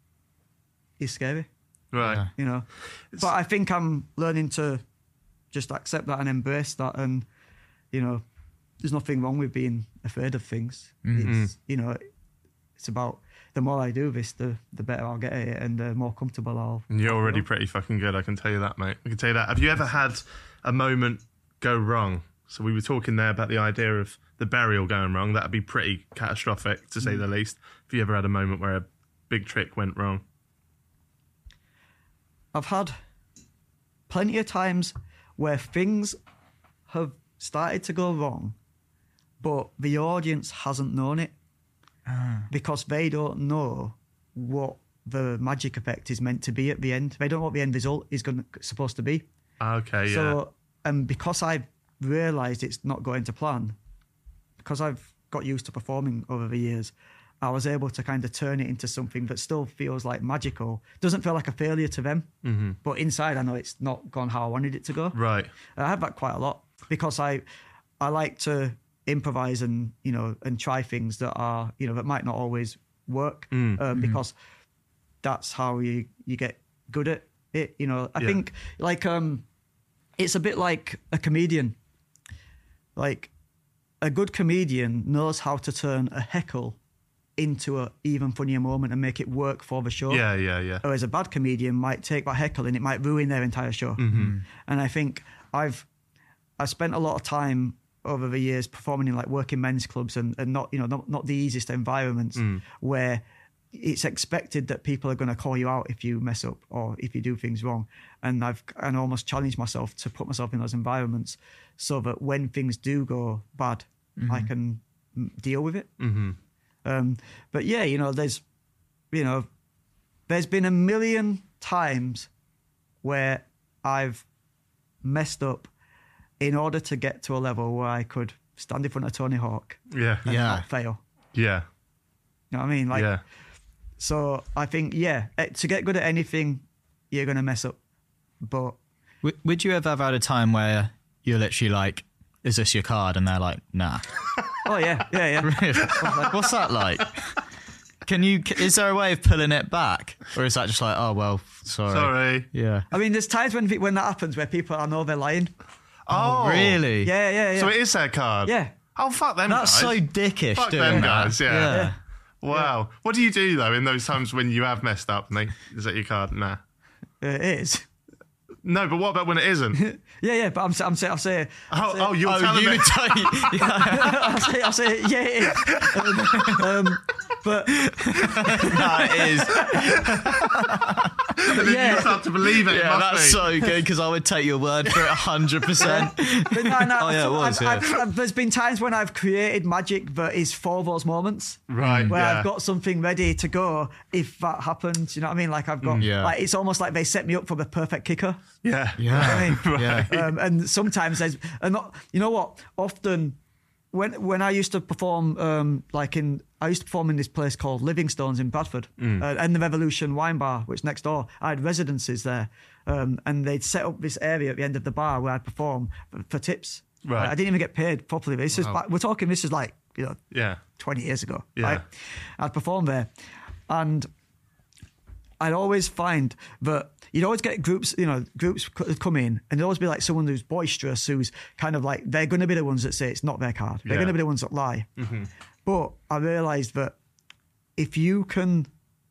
is scary. Right. Yeah. You know, but I think I'm learning to just accept that and embrace that, and you know, there's nothing wrong with being afraid of things. It's you know, it's about the more I do this, the the better I'll get at it, and the more comfortable I'll. And you're I'll already feel. pretty fucking good, I can tell you that, mate. I can tell you that. Have you ever had a moment go wrong? So we were talking there about the idea of the burial going wrong. That'd be pretty catastrophic, to say the least. Have you ever had a moment where a big trick went wrong? I've had plenty of times where things have started to go wrong, but the audience hasn't known it because they don't know what the magic effect is meant to be at the end. They don't know what the end result is going to, supposed to be. Okay, yeah. So, and because I've realised it's not going to plan, because I've got used to performing over the years, I was able to kind of turn it into something that still feels like magical. Doesn't feel like a failure to them, mm-hmm. but inside I know it's not gone how I wanted it to go. Right. I have that quite a lot because I, I like to improvise and you know and try things that are you know that might not always work Mm. um, because that's how you you get good at it. You know, I Yeah. think like um, it's a bit like a comedian. Like a good comedian knows how to turn a heckle into a even funnier moment and make it work for the show. Yeah, yeah, yeah. Whereas a bad comedian might take that heckle and it might ruin their entire show. Mm-hmm. And I think I've I spent a lot of time over the years performing in like working men's clubs and, and not you know not, not the easiest environments Mm. where it's expected that people are going to call you out if you mess up or if you do things wrong. And I've and almost challenged myself to put myself in those environments so that when things do go bad, mm-hmm. I can deal with it. Mm-hmm. Um, but yeah, you know, there's, you know, there's been a million times where I've messed up in order to get to a level where I could stand in front of Tony Hawk Yeah. and Yeah. not fail. Yeah. You know what I mean? Like, yeah. So I think, yeah, eh, to get good at anything, you're going to mess up. But W- would you ever have had a time where you're literally like, is this your card? And they're like, nah. oh yeah, yeah, yeah. Really? What's that like? Can you? Is there a way of pulling it back, or is that just like, oh well, sorry, Sorry. yeah? I mean, there's times when when that happens where people, I know they're lying. Oh, Really? Yeah, yeah, yeah. So it is their card. Yeah. Oh, fuck them That's guys. so dickish. Fuck doing them that. guys. Yeah. Yeah. Wow. What do you do though in those times when you have messed up? And they, is that your card? Nah. Uh, it is. No, but what about when it isn't? Yeah, yeah, but I'm I'm saying I'm saying. Oh, oh, you're Oh, telling you me. would tell you. I'll say, I'll say, yeah, it is. Um, um, but No, it is. And then Yeah. you start to believe it. it Yeah, must that's be. so good because I would take your word for it one hundred percent. But no, no, Oh, yeah, it was, I've, yeah. I've, I've, there's been times when I've created magic that is for those moments. Right, Where yeah. I've got something ready to go if that happens. You know what I mean? Like I've got, Yeah. like it's almost like they set me up for the perfect kicker. Yeah. Yeah, I mean, yeah. Um, and sometimes there's, and not, you know what? Often, when when I used to perform, um, like in, I used to perform in this place called Livingstone's in Bradford, Mm. uh, and the Revolution Wine Bar, which next door. I had residences there, um, and they'd set up this area at the end of the bar where I'd perform for, for tips. Right. I didn't even get paid properly. This is like, we're talking. This is like you know Yeah. twenty years ago. Yeah. Right? I'd perform there, and I'd always find that you'd always get groups, you know, groups c- come in, and there'd always be like someone who's boisterous, who's kind of like, they're going to be the ones that say it's not their card. They're Yeah. going to be the ones that lie. Mm-hmm. But I realised that if you can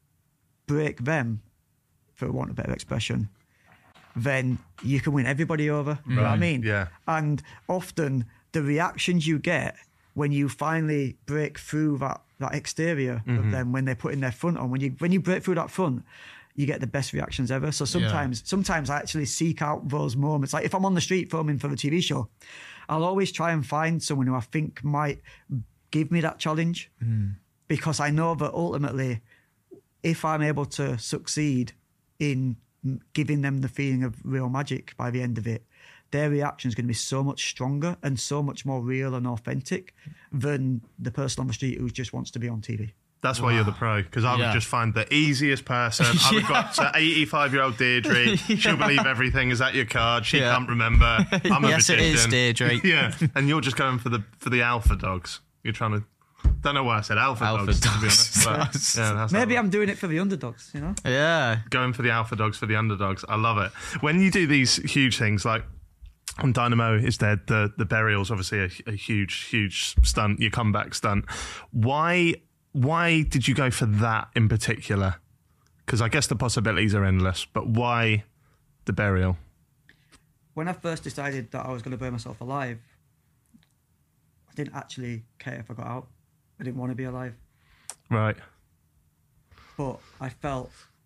break them, for want of a better expression, then you can win everybody over. You know what I Right. mean? Yeah. And often the reactions you get when you finally break through that, that exterior Mm-hmm. of them, when they're putting their front on, when you when you break through that front, you get the best reactions ever. So sometimes sometimes I actually seek out those moments. Like if I'm on the street filming for the T V show, I'll always try and find someone who I think might give me that challenge because I know that ultimately if I'm able to succeed in giving them the feeling of real magic by the end of it, their reaction is going to be so much stronger and so much more real and authentic than the person on the street who just wants to be on T V. That's why you're the pro, because I would Yeah. just find the easiest person. I would go to eighty-five-year-old Deirdre. She'll believe everything. Is that your card? She Yeah. can't remember. I'm a Yes, it is, magician. Deirdre. Yeah, and you're just going for the for the alpha dogs. You're trying to. Don't know why I said alpha, Alpha dogs, to be dogs. honest. But, yeah, that's Maybe how- I'm doing it for the underdogs, you know? Yeah. going for the alpha dogs for the underdogs. I love it. When you do these huge things like on Dynamo is Dead, the the burial's obviously a, a huge, huge stunt, your comeback stunt. Why why did you go for that in particular? Because I guess the possibilities are endless, but why the burial? When I first decided that I was going to burn myself alive, I didn't actually care if I got out. I didn't want to be alive. Right. But I felt,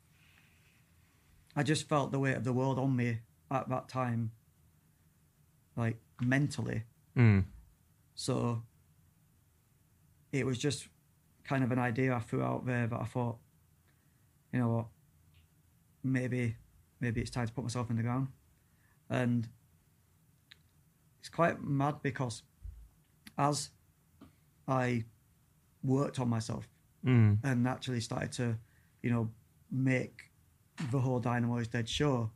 I just felt the weight of the world on me at that time, like mentally. Mm. So it was just kind of an idea I threw out there that I thought, you know what, maybe, maybe it's time to put myself in the ground. And it's quite mad because as I worked on myself Mm. and actually started to, you know, make the whole Dynamo is Dead show,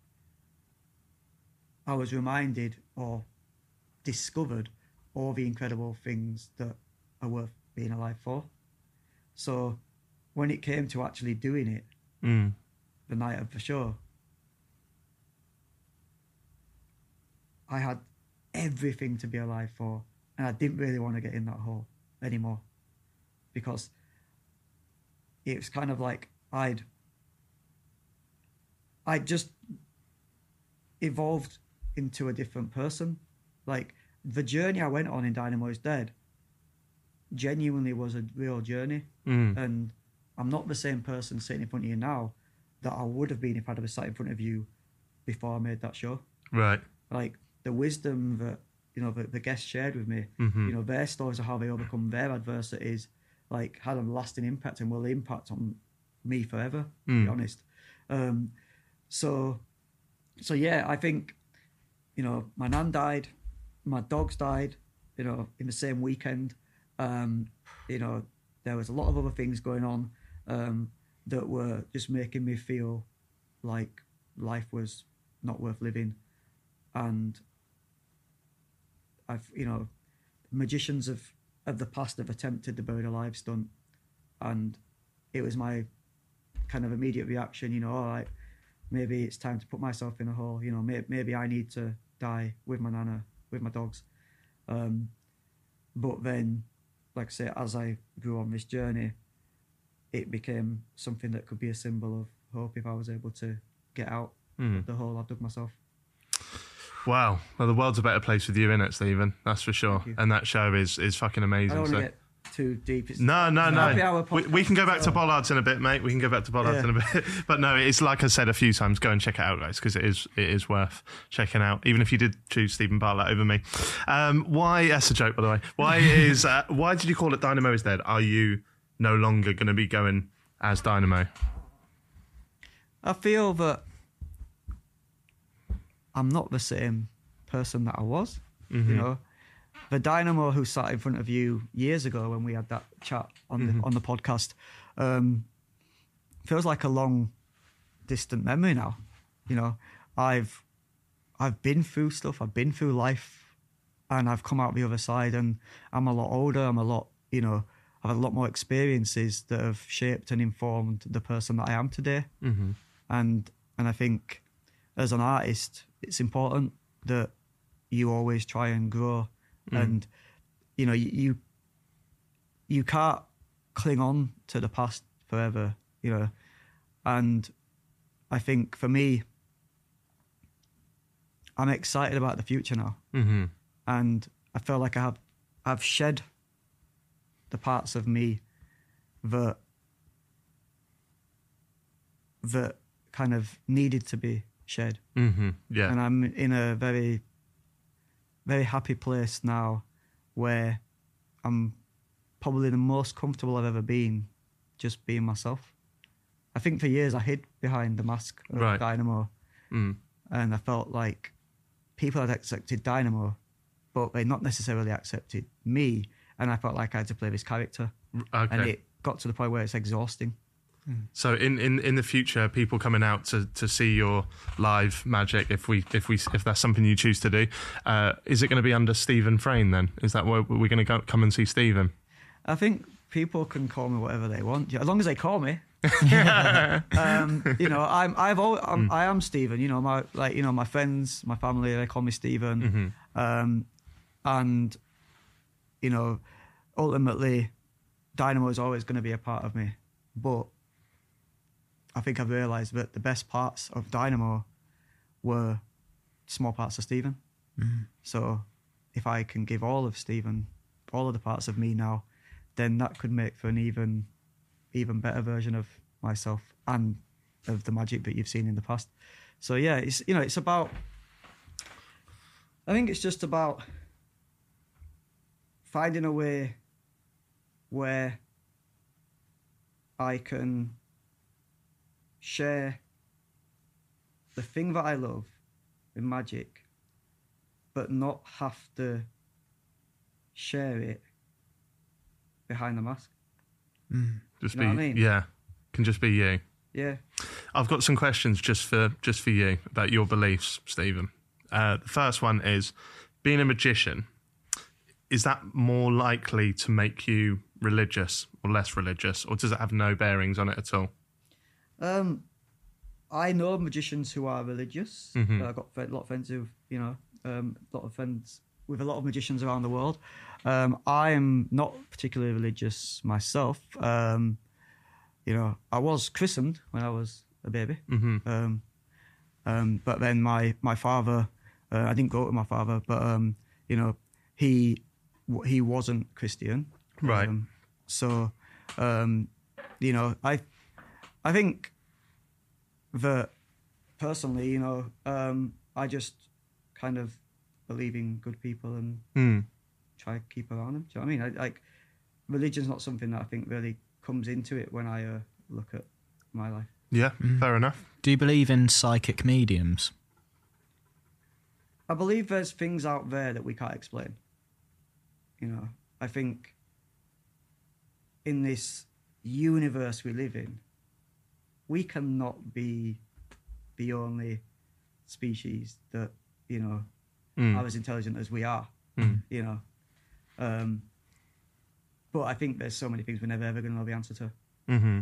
I was reminded or discovered all the incredible things that are worth being alive for. So when it came to actually doing it, Mm. the night of the show, I had everything to be alive for, and I didn't really want to get in that hole anymore because it was kind of like I'd I just evolved into a different person. Like the journey I went on in Dynamo is Dead genuinely was a real journey, Mm. and I'm not the same person sitting in front of you now that I would have been if I'd have sat in front of you before I made that show. Right. Like the wisdom that, you know, the, the guests shared with me, Mm-hmm. you know, their stories of how they overcome their adversities, like had a lasting impact and will impact on me forever, to Mm. be honest. Um, so, so yeah, I think, you know, my nan died, my dogs died, you know, in the same weekend. Um, you know, there was a lot of other things going on um, that were just making me feel like life was not worth living. And I've, you know, magicians of, of the past have attempted the buried alive stunt, and it was my kind of immediate reaction, you know, all right, maybe it's time to put myself in a hole, you know, maybe, maybe I need to die with my nana, with my dogs. Um, but then, like I say, as I grew on this journey, it became something that could be a symbol of hope if I was able to get out Mm. of the hole I've dug myself. Wow. Well, the world's a better place with you in it, Stephen. That's for sure. you. And that show is is fucking amazing. I don't so. want to get too deep. It's No, no, it's a happy no. hour We, podcast, we can go back to so- Bollards in a bit, mate. We can go back to Bollards Yeah. in a bit. But no, it's like I said a few times, go and check it out, guys, because it is it is worth checking out, even if you did choose Stephen Bartlett over me. Um, why, that's a joke, by the way. Why is uh, why did you call it Dynamo is Dead? Are you no longer going to be going as Dynamo? I feel that I'm not the same person that I was. Mm-hmm. You know, the Dynamo who sat in front of you years ago when we had that chat on Mm-hmm. the on the podcast um, feels like a long, distant memory now. You know, I've I've been through stuff. I've been through life, and I've come out the other side. And I'm a lot older. I'm a lot, you know, I've had a lot more experiences that have shaped and informed the person that I am today. Mm-hmm. And and I think as an artist, it's important that you always try and grow. Mm. And you know, you, you you can't cling on to the past forever, you know. And I think for me, I'm excited about the future now. Mm-hmm. And I feel like I have I've shed the parts of me that that kind of needed to be shed. Mm-hmm. Yeah. And I'm in a very, very happy place now where I'm probably the most comfortable I've ever been just being myself. I think for years I hid behind the mask of Right. Dynamo, Mm. and I felt like people had accepted Dynamo, but they not necessarily accepted me, and I felt like I had to play this character. Okay. And it got to the point where it's exhausting. So in, in, in the future, people coming out to, to see your live magic, if we if we if that's something you choose to do, uh, is it going to be under Stephen Frayne then? Is that where we're going to go, come and see Stephen? I think people can call me whatever they want, yeah, as long as they call me. um, you know, I'm I've always, I'm, I am Stephen. You know, my like you know my friends, my family, they call me Stephen, Mm-hmm. um, and you know, ultimately, Dynamo is always going to be a part of me, but I think I've realised that the best parts of Dynamo were small parts of Stephen. Mm-hmm. So if I can give all of Stephen, all of the parts of me now, then that could make for an even even better version of myself and of the magic that you've seen in the past. So yeah, it's you know, it's about I think it's just about finding a way where I can share the thing that I love in magic, but not have to share it behind the mask. Just You know be what I mean? yeah, can just be you. Yeah. I've got some questions just for just for you about your beliefs, Stephen. Uh, the first one is, being a magician, is that more likely to make you religious or less religious, or does it have no bearings on it at all? Um, I know magicians who are religious. Mhm. Uh, I've got a lot of friends who, you know, um, a lot of friends with a lot of magicians around the world. Um, I'm not particularly religious myself. Um, you know, I was christened when I was a baby. Mm-hmm. Um, um, but then my my father, uh, I didn't go with my father, but um, you know, he he wasn't Christian, Right. Um, so um, you know, I, I think that personally, you know, um, I just kind of believe in good people and Mm. try to keep around them. Do you know what I mean? I, like, religion's not something that I think really comes into it when I uh, look at my life. Yeah, fair enough. Do you believe in psychic mediums? I believe there's things out there that we can't explain. You know, I think in this universe we live in, we cannot be the only species that, you know, Mm. are as intelligent as we are, Mm. you know. Um, but I think there's so many things we're never ever going to know the answer to. Mm-hmm.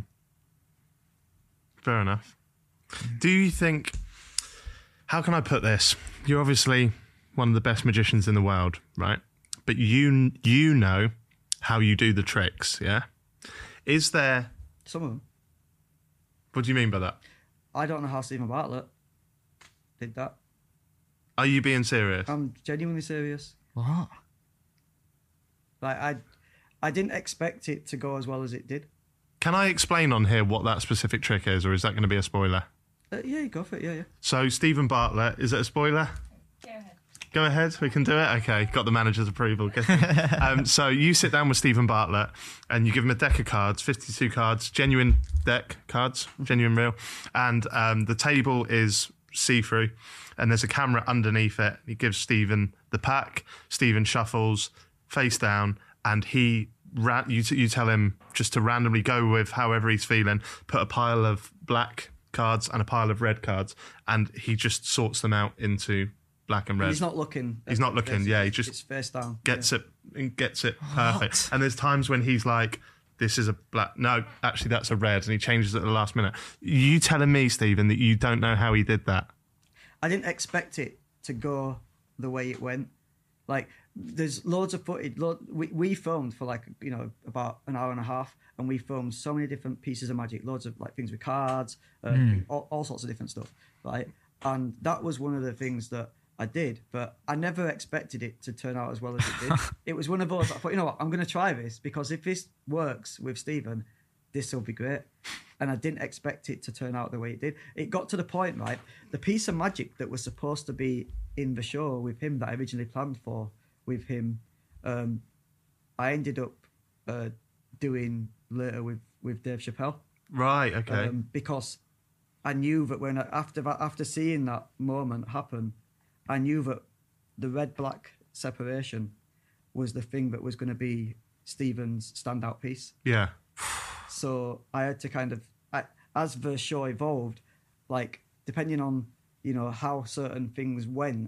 Fair enough. Do you think... How can I put this? You're obviously one of the best magicians in the world, right? But you you know how you do the tricks, yeah? Is there... Some of them. What do you mean by that? I don't know how Stephen Bartlett did that. Are you being serious? I'm genuinely serious. What? Like, I, I didn't expect it to go as well as it did. Can I explain on here what that specific trick is, or is that going to be a spoiler? Uh, yeah, you go for it. Yeah, yeah. So, Stephen Bartlett, is it a spoiler? Go ahead. Go ahead, we can do it. Okay, got the manager's approval. Good. um, so you sit down with Stephen Bartlett and you give him a deck of cards, fifty-two cards, genuine deck cards, genuine real, and um, the table is see-through, and there's a camera underneath it. He gives Stephen the pack. Stephen shuffles face down, and he ra- you t- you tell him just to randomly go with however he's feeling. Put a pile of black cards and a pile of red cards, and he just sorts them out into black and red. He's not looking. He's not looking. It's- Yeah, he just it's face down. gets yeah. it and gets it perfect. And there's times when he's like, this is a black, no, actually that's a red, and he changes it at the last minute. You telling me, Stephen, that you don't know how he did that? I didn't expect it to go the way it went. Like, there's loads of footage. Load, we, we filmed for like, you know, about an hour and a half, and we filmed so many different pieces of magic, loads of like things with cards, uh, Mm. all, all sorts of different stuff, right? And that was one of the things that I did, but I never expected it to turn out as well as it did. It was one of those, I thought, you know what, I'm going to try this, because if this works with Stephen, this will be great. And I didn't expect it to turn out the way it did. It got to the point, right, the piece of magic that was supposed to be in the show with him that I originally planned for with him, um, I ended up uh, doing later with, with Dave Chappelle. Right, okay. Um, because I knew that when I, after that, after seeing that moment happen, I knew that the red-black separation was the thing that was going to be Stephen's standout piece. yeah. So I had to kind of, I, as the show evolved, like depending on, you know, how certain things went,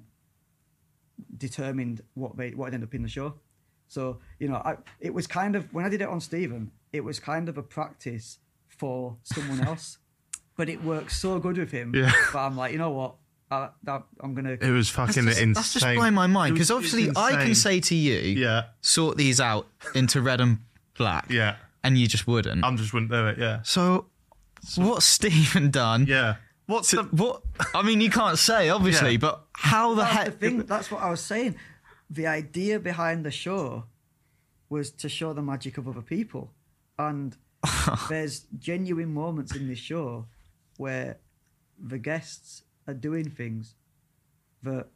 determined what they what ended up in the show. So, you know, I, it was kind of, when I did it on Stephen, it was kind of a practice for someone else, but it worked so good with him. Yeah. But I'm like, you know what, I, that, I'm gonna. It was fucking That's just, insane. that's just blowing my mind, It was- because obviously it's I can insane. say to you, Yeah, sort these out into red and black, yeah. and you just wouldn't. I just wouldn't do it, yeah. so, what's Stephen done? Yeah. What's To, the... what? I mean, you can't say, obviously, Yeah. but how the That's heck? the thing. That's what I was saying. The idea behind the show was to show the magic of other people, and there's genuine moments in this show where the guests are doing things that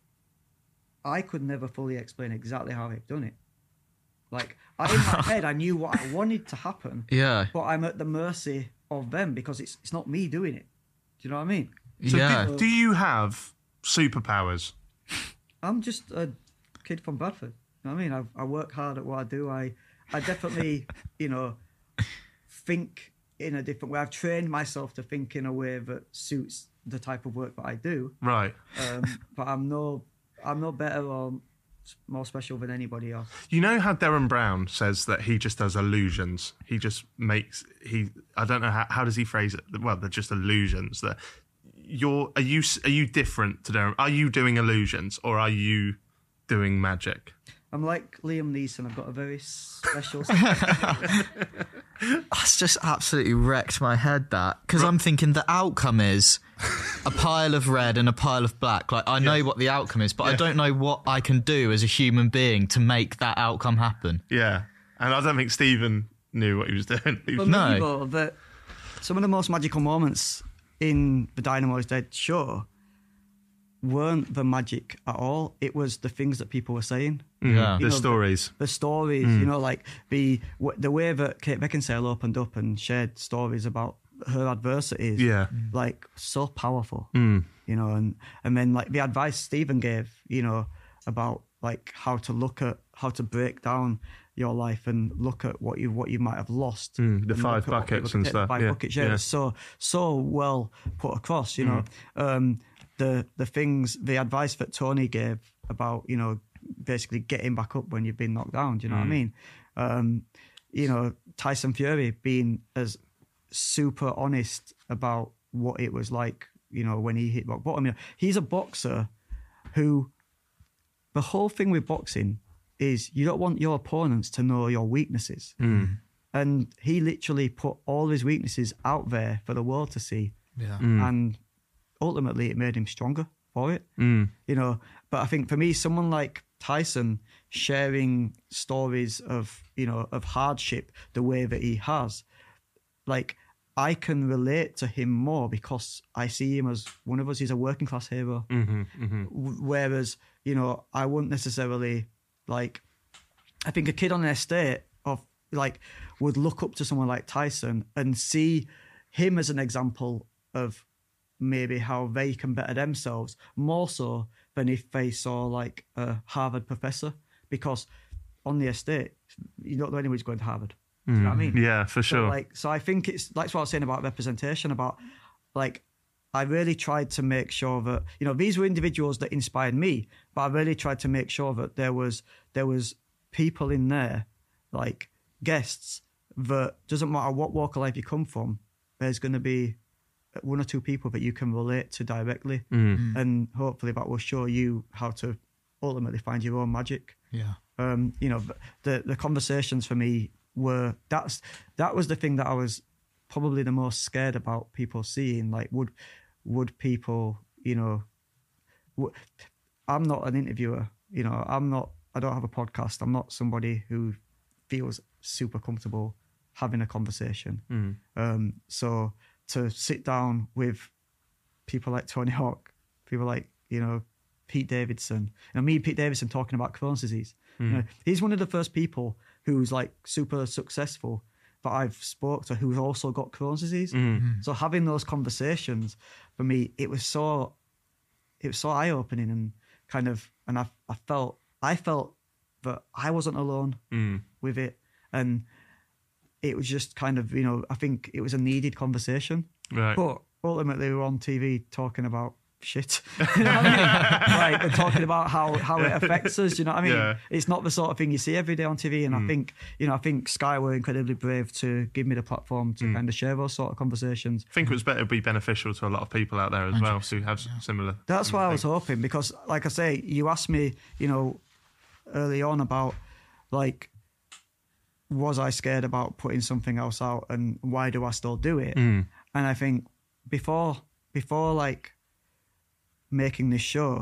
I could never fully explain exactly how they've done it. Like, I, in my head, I knew what I wanted to happen, Yeah, but I'm at the mercy of them because it's it's not me doing it. Do you know what I mean? So yeah. do, do you have superpowers? I'm just a kid from Bradford. You know what I mean? I, I work hard at what I do. I, I definitely, you know, think in a different way. I've trained myself to think in a way that suits the type of work that I do. Right. Um, but I'm no, I'm no better or more special than anybody else. You know how Darren Brown says that he just does illusions? He just makes he. I don't know how. How does he phrase it? Well, they're just illusions. That you're. Are you? Are you different to Darren? Are you doing illusions or are you doing magic? I'm like Liam Neeson. I've got a very special. That's just absolutely wrecked my head, that. Because I'm thinking the outcome is a pile of red and a pile of black. Like, I know Yeah. what the outcome is, but I Yeah. don't know what I can do as a human being to make that outcome happen. Yeah, and I don't think Stephen knew what he was doing. He For was- No. me, though, that some of the most magical moments in the Dynamo is Dead show weren't the magic at all. It was the things that people were saying. Mm, Yeah. the You know, stories. The stories, you know, like the the way that Kate Beckinsale opened up and shared stories about her adversities. Yeah. Like, so powerful. Mm. You know, and, and then like the advice Stephen gave, you know, about like how to look at, how to break down your life and look at what you what you might have lost. Mm, the and five look at what buckets people and can take, stuff, the Five yeah, buckets, yeah. yeah. It's so so well put across, you know. Um, the the things, the advice that Tony gave about, you know, basically getting back up when you've been knocked down. Do you know what I mean? Um, you know, Tyson Fury being as super honest about what it was like, you know, when he hit rock bottom. You know, he's a boxer who, the whole thing with boxing is you don't want your opponents to know your weaknesses. And he literally put all his weaknesses out there for the world to see. Yeah. And ultimately it made him stronger for it. You know, but I think for me, someone like Tyson sharing stories of, you know, of hardship the way that he has, like, I can relate to him more because I see him as one of us. He's a working class hero. W- Whereas, you know, I wouldn't necessarily, like, I think a kid on an estate of, like, would look up to someone like Tyson and see him as an example of maybe how they can better themselves more so than if they saw, like, a Harvard professor. Because on the estate, you don't know anyone who's going to Harvard. Do you know what I mean? Yeah, for So, sure. like, so I think it's that's what I was saying about representation. About, like, I really tried to make sure that, you know, these were individuals that inspired me, but I really tried to make sure that there was there was people in there, like guests, that doesn't matter what walk of life you come from, there's going to be one or two people that you can relate to directly, and hopefully that will show you how to ultimately find your own magic. Yeah. Um, you know, the the conversations for me were that's that was the thing that I was probably the most scared about people seeing. Like, would would people, you know, w- I'm not an interviewer. You know, I'm not. I don't have a podcast. I'm not somebody who feels super comfortable having a conversation. Um, so to sit down with people like Tony Hawk, people like, you know, Pete Davidson, and me and Pete Davidson talking about Crohn's disease. You know, he's one of the first people who's like super successful that I've spoke to who's also got Crohn's disease. So having those conversations, for me, it was so it was so eye opening and kind of, and I I felt I felt that I wasn't alone with it, and it was just kind of, you know, I think it was a needed conversation. Right. But ultimately, we were on T V talking about shit. You know what I mean? Like, we're talking about how, how it affects us. You know what I mean? Yeah. It's not the sort of thing you see every day on T V. And I think, you know, I think Sky were incredibly brave to give me the platform to kind of share those sort of conversations. I think it was better to be beneficial to a lot of people out there as well who have similar. That's what similar I was things. hoping, because, like I say, you asked me, you know, early on about, like, was I scared about putting something else out, and why do I still do it? And I think before, before like making this show,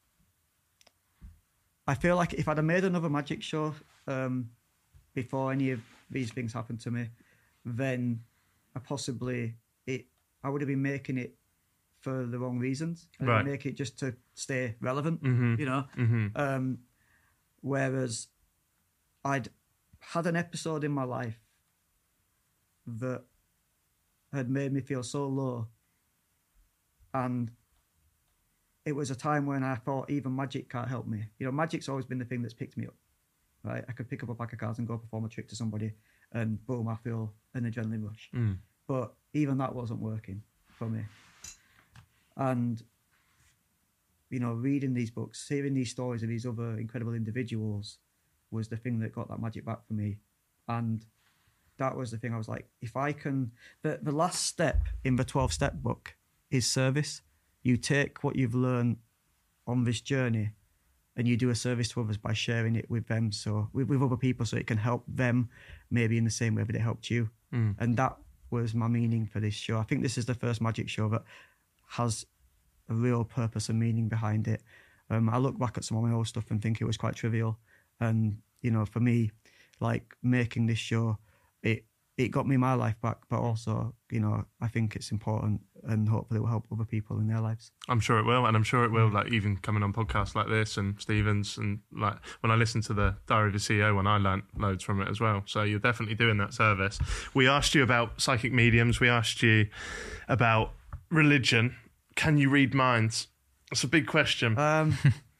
I feel like if I'd have made another magic show um, before any of these things happened to me, then I possibly it I would have been making it for the wrong reasons. I'd Right. make it just to stay relevant, Mm-hmm. you know. Um, whereas I'd had an episode in my life that had made me feel so low, and it was a time when I thought even magic can't help me. You know, magic's always been the thing that's picked me up, right? I could pick up a pack of cards and go perform a trick to somebody, and boom, I feel an adrenaline rush. But even that wasn't working for me. And, you know, reading these books, hearing these stories of these other incredible individuals was the thing that got that magic back for me. And that was the thing I was like, if I can... The, the last step in the twelve-step book is service. You take what you've learned on this journey and you do a service to others by sharing it with them, so with, with other people, so it can help them maybe in the same way that it helped you. Mm. And that was my meaning for this show. I think this is the first magic show that has a real purpose and meaning behind it. Um, I look back at some of my old stuff and think it was quite trivial. And, you know, for me, like, making this show, it it got me my life back, but also, you know, I think it's important and hopefully it will help other people in their lives. I'm sure it will, and I'm sure it will, like, even coming on podcasts like this and Stevens, and like when I listened to the Diary of a C E O one, I learnt loads from it as well. So you're definitely doing that service. We asked you about psychic mediums. We asked you about religion. Can you read minds? That's a big question. Um,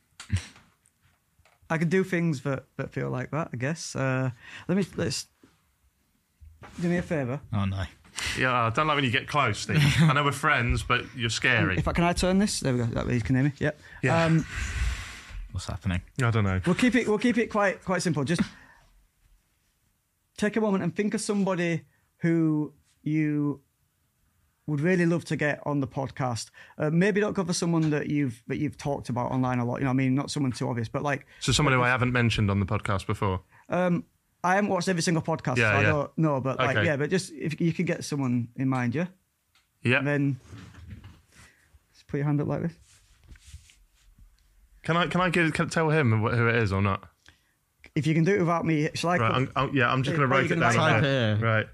I can do things that, that feel like that, I guess. Uh, let me, let's, do me a favour. Oh, no. Yeah, I don't like when you get close, Steve. I know we're friends, but you're scary. If I, can I turn this? There we go. That way you can hear me. Yep. Yeah. Um, What's happening? I don't know. We'll keep it. We'll keep it quite quite simple. Just take a moment and think of somebody who you would really love to get on the podcast. Uh, maybe don't go for someone that you've that you've talked about online a lot. You know, what I mean, not someone too obvious, but like So someone who I haven't mentioned on the podcast before. Um, I haven't watched every single podcast, Yeah, so I yeah. don't know. But like, Okay. yeah, but just if you could get someone in mind, yeah, Yeah. and then just put your hand up like this. Can I can I give, can, tell him wh- who it is or not? If you can do it without me, shall I? Right. put- I'm, I'm, yeah. I'm just Yeah, going to what are write you it gonna down. write here. down? Right.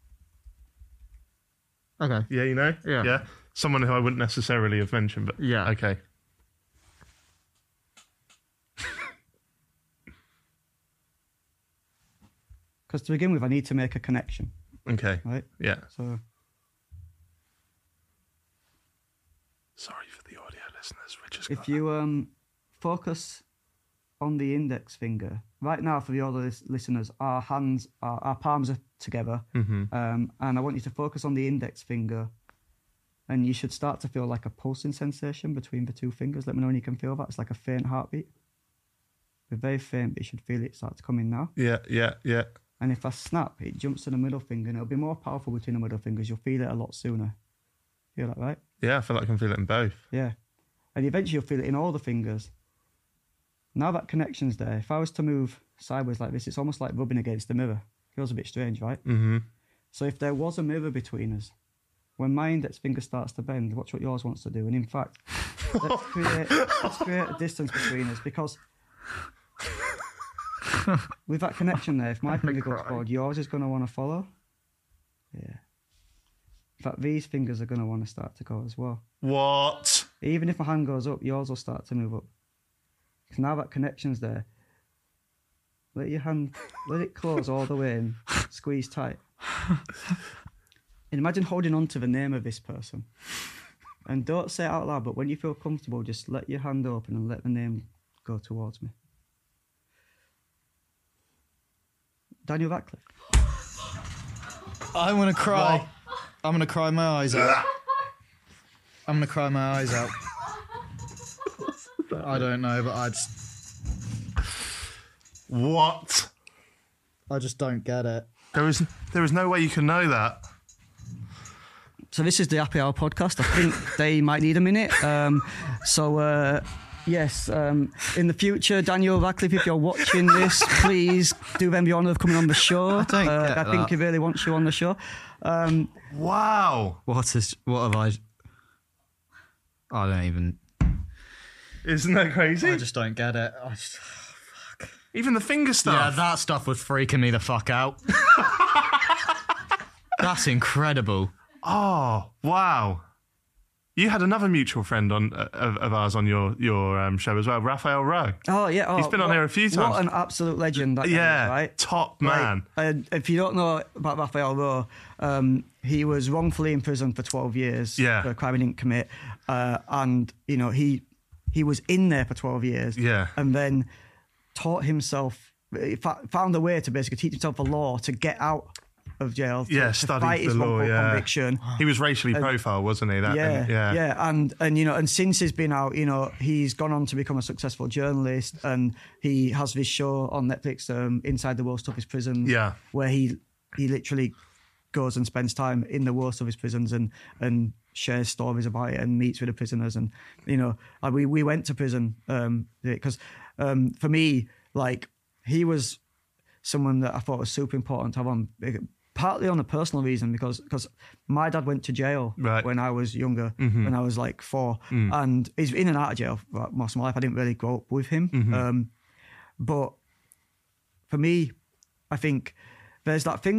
Okay. Yeah. You know. Yeah. Yeah. Someone who I wouldn't necessarily have mentioned, but Yeah. Okay. Because to begin with, I need to make a connection, Okay. right? Yeah. So Sorry for the audio listeners. We're just. if you um focus on the index finger right now, for the other lis- listeners, our hands, our, our palms are together, Mhm. um, and I want you to focus on the index finger, and you should start to feel like a pulsing sensation between the two fingers. Let me know when you can feel that. It's like a faint heartbeat. It's very faint, but you should feel it start to come in now. Yeah. Yeah. Yeah. And if I snap, it jumps to the middle finger, and it'll be more powerful between the middle fingers. You'll feel it a lot sooner. Feel that, right? Yeah. I feel like I can feel it in both. Yeah. And eventually you'll feel it in all the fingers. Now that connection's there, if I was to move sideways like this, it's almost like rubbing against the mirror. Feels a bit strange, right? Mm-hmm. So if there was a mirror between us, when my index finger starts to bend, watch what yours wants to do. And in fact, let's create, let's create a distance between us, because with that connection there, if my finger goes forward, yours is going to want to follow. Yeah. In fact, these fingers are going to want to start to go as well. What? Even if my hand goes up, yours will start to move up. Because now that connection's there, let your hand, let it close all the way and squeeze tight. And imagine holding on to the name of this person. And don't say it out loud, but when you feel comfortable, just let your hand open and let the name go towards me. Daniel Radcliffe. I want to cry. I'm going to cry my eyes out. I'm going to cry my eyes out. I don't know, but I just, What? I just don't get it. There is there is no way you can know that. So this is the Happy Hour podcast. I think they might need a minute. Um, so uh, yes, um, in the future, Daniel Radcliffe, if you're watching this, please do them the honour of coming on the show. I, don't uh, get I think that. he really wants you on the show. Um, Wow. What is? What have I? I don't even. Isn't that crazy? I just don't get it. I just, Even the finger yeah, stuff. that stuff was freaking me the fuck out. That's incredible. Oh, wow. You had another mutual friend on uh, of, of ours on your your um, show as well, Raphael Rowe. oh yeah, oh, He's been on what- here a few times. What an absolute legend! That guy Yeah, is, right? top Right. man. And if you don't know about Raphael Rowe, um, he was wrongfully in prison for twelve years Yeah. for a crime he didn't commit, uh, and you know he he was in there for twelve years. Yeah. and then taught himself, he fa- found a way to basically teach himself the law to get out of jail. To, Yeah, to studied fight the his law, wrongful yeah. conviction. He was racially profiled, wasn't he? That, Yeah, and- yeah, yeah, and and you know, and since he's been out, you know, he's gone on to become a successful journalist, and he has this show on Netflix, um, Inside the World's Toughest Prisons, Yeah. where he he literally goes and spends time in the worst of his prisons and and shares stories about it and meets with the prisoners, and you know, and we we went to prison um because um for me, like, he was someone that I thought was super important to have on. Partly on a personal reason, because because my dad went to jail Right. when I was younger, when I was like four, and he's in and out of jail for most of my life. I didn't really grow up with him, um, but for me, I think there's that thing that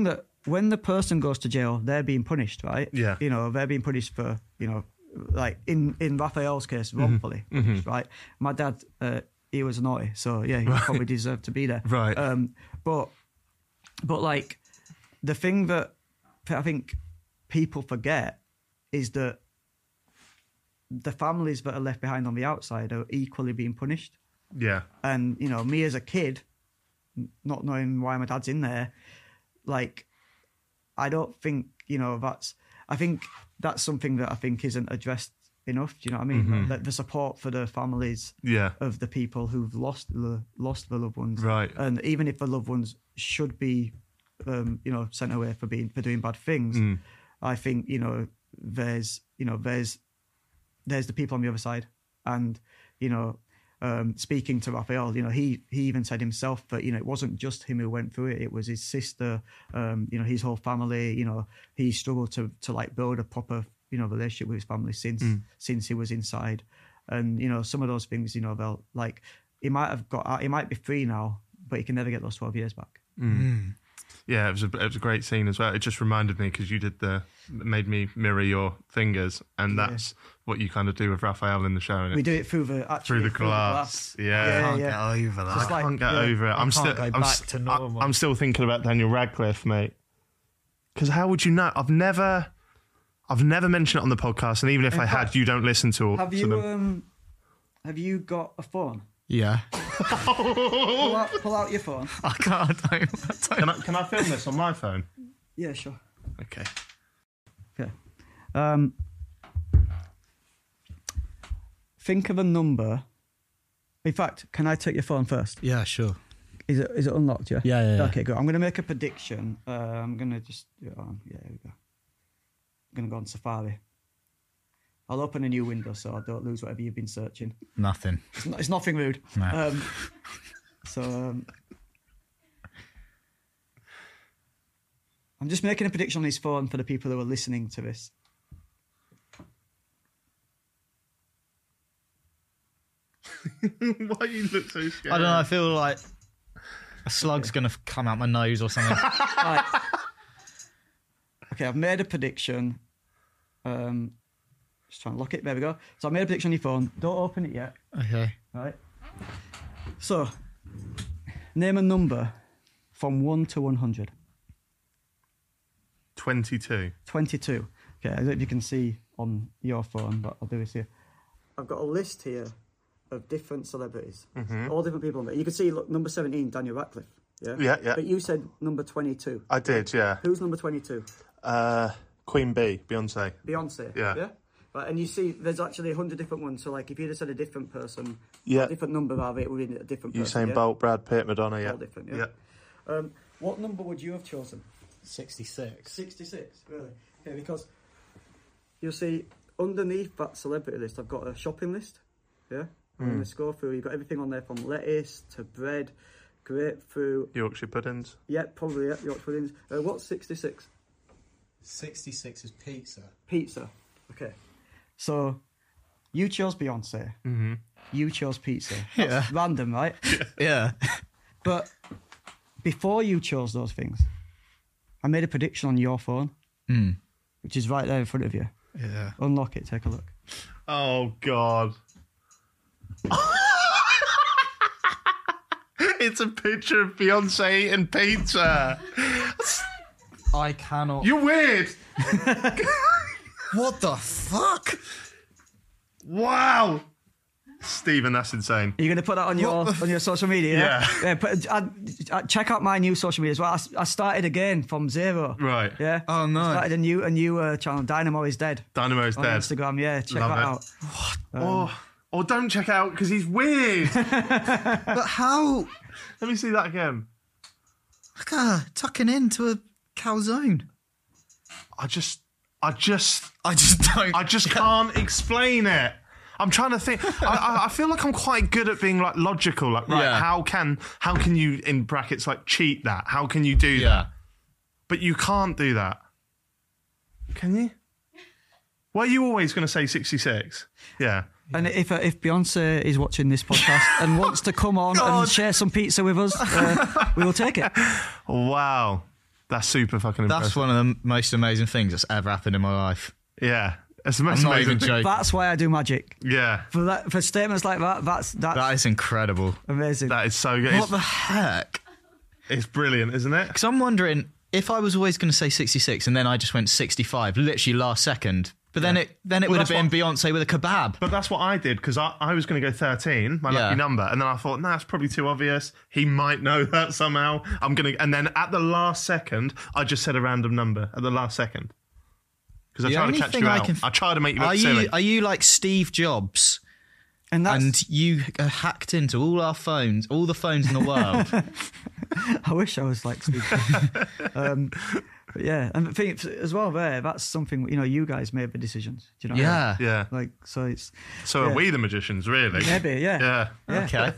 when the person goes to jail, they're being punished, right? Yeah. You know, they're being punished for, you know, like in, in Raphael's case, wrongfully mm-hmm. punished, mm-hmm. right? My dad, uh, he was naughty, so yeah, he right. probably deserved to be there. Right. Um, but, but like, the thing that I think people forget is that the families that are left behind on the outside are equally being punished. Yeah. And, you know, me as a kid, not knowing why my dad's in there, like, I don't think, you know, that's, I think that's something that I think isn't addressed enough. Do you know what I mean? Mm-hmm. Like, the support for the families yeah. of the people who've lost the, lost their loved ones. Right. And even if the loved ones should be, um, you know, sent away for being, for doing bad things, mm. I think, you know, there's, you know, there's, there's the people on the other side. And, you know, um, speaking to Raphael, you know, he he even said himself that, you know, it wasn't just him who went through it. It was his sister, um, you know, his whole family. You know, he struggled to to like build a proper, you know, relationship with his family since mm. since he was inside. And, you know, some of those things, you know, they'll like, he might have got out, he might be free now, but he can never get those twelve years back. Mm. Yeah, it was a it was a great scene as well. It just reminded me because you did the made me mirror your fingers, and that's yeah. what you kind of do with Raphael in the show. Innit? We do it through the actually, through the glass. Through the glass. Yeah, I can't yeah. get over that. I like, can't get yeah, over it. I I'm can't still go I'm, back s- to normal. I'm still thinking about Daniel Radcliffe, mate. Because how would you know? I've never, I've never mentioned it on the podcast, and even if In I fact, had, you don't listen to. Have to you them. um, have you got a phone? Yeah. pull, out, pull out your phone. I can't. I don't, I don't. Can I, can I film this on my phone? Yeah, sure. Okay. Okay. Um, think of a number. In fact, can I take your phone first? Yeah, sure. Is it is it unlocked? Yeah. Yeah, yeah, yeah. Okay, good. I'm going to make a prediction. Uh, I'm going to just do it on. Yeah, here we go. I'm going to go on Safari. I'll open a new window so I don't lose whatever you've been searching. Nothing. It's, not, it's nothing rude. No. Um, so um, I'm just making a prediction on his phone for the people who are listening to this. Why you look so scared? I don't know. I feel like a slug's going to come out my nose or something. Right. Okay, I've made a prediction. Um, just trying to lock it. There we go. So I made a prediction on your phone. Don't open it yet. Okay. Right. So, name a number from one to one hundred. Twenty-two. Twenty-two. Okay, I don't know if you can see on your phone, but I'll do this here. I've got a list here of different celebrities, mm-hmm. all different people on there. You can see, look, number seventeen, Daniel Radcliffe. Yeah, yeah, yeah. But you said number twenty-two. I did, yeah. Who's number twenty-two? Uh, Queen Bee, Beyonce. Beyonce. Yeah. Yeah. Right, and you see, there's actually a hundred different ones. So, like, if you'd have said a different person, yeah, a different number of it within a different person. Usain yeah? Bolt, Brad Pitt, Madonna, yeah. All different, yeah. yeah. Um, what number would you have chosen? sixty-six. sixty-six, really? Okay, because you'll see underneath that celebrity list, I've got a shopping list. Yeah. I'm Mm. going to scroll through. You've got everything on there from lettuce to bread, grapefruit. Yorkshire puddings. Yeah, probably, yeah, Yorkshire puddings. Uh, what's sixty-six? sixty-six is pizza. Pizza. Okay. So, you chose Beyonce. Mm-hmm. You chose pizza. That's Yeah. random, right? Yeah. But before you chose those things, I made a prediction on your phone, Mm. which is right there in front of you. Yeah. Unlock it, take a look. Oh, God. It's a picture of Beyonce eating pizza. I cannot. You're weird. What the fuck? Wow. Stephen, that's insane. Are you going to put that on your on your social media? Yeah. yeah put, I, I, check out my new social media as well. I, I started again from zero. Right. Yeah. Oh, no. I started a new a new uh, channel. Dynamo is dead. Dynamo's On dead. Instagram, yeah. Check Love that it. out. Um, Oh, or don't check out because he's weird. But how? Let me see that again. God, tucking into a calzone. I just, I just, I just don't. I just can't explain it. I'm trying to think. I, I, I feel like I'm quite good at being like logical. Like, right, Yeah. how can how can you in brackets like cheat that? How can you do Yeah. that? But you can't do that. Can you? Why are you always going to say sixty-six? Yeah. And if uh, if Beyonce is watching this podcast and wants to come on God. and share some pizza with us, uh, we will take it. Wow. That's super fucking impressive. That's one of the most amazing things that's ever happened in my life. Yeah. It's the most I'm not amazing even thing. joking. That's why I do magic. Yeah. For that, for statements like that, that's that's That is incredible. amazing. That is so good. What It's, the heck? it's brilliant, isn't it? Because I'm wondering if I was always going to say sixty-six and then I just went sixty-five, literally last second. But then it then it Well, would have that's been Beyonce with a kebab. But that's what I did, because I, I was going to go thirteen, my Yeah. lucky number, and then I thought, nah, it's probably too obvious. He might know that somehow. I'm going to, and then at the last second, I just said a random number at the last second. Because I The tried to only catch thing you I out. can- I tried to make you look Are silly. you are you like Steve Jobs? and that's, And you uh, hacked into all our phones, all the phones in the world. I wish I was like Steve. um, but yeah, and the thing is, as well, there, that's something, you know, you guys made the decisions. Do you know? what I mean? Yeah. yeah. Like, so it's So are yeah. we the magicians, really? maybe, yeah. Yeah. Okay.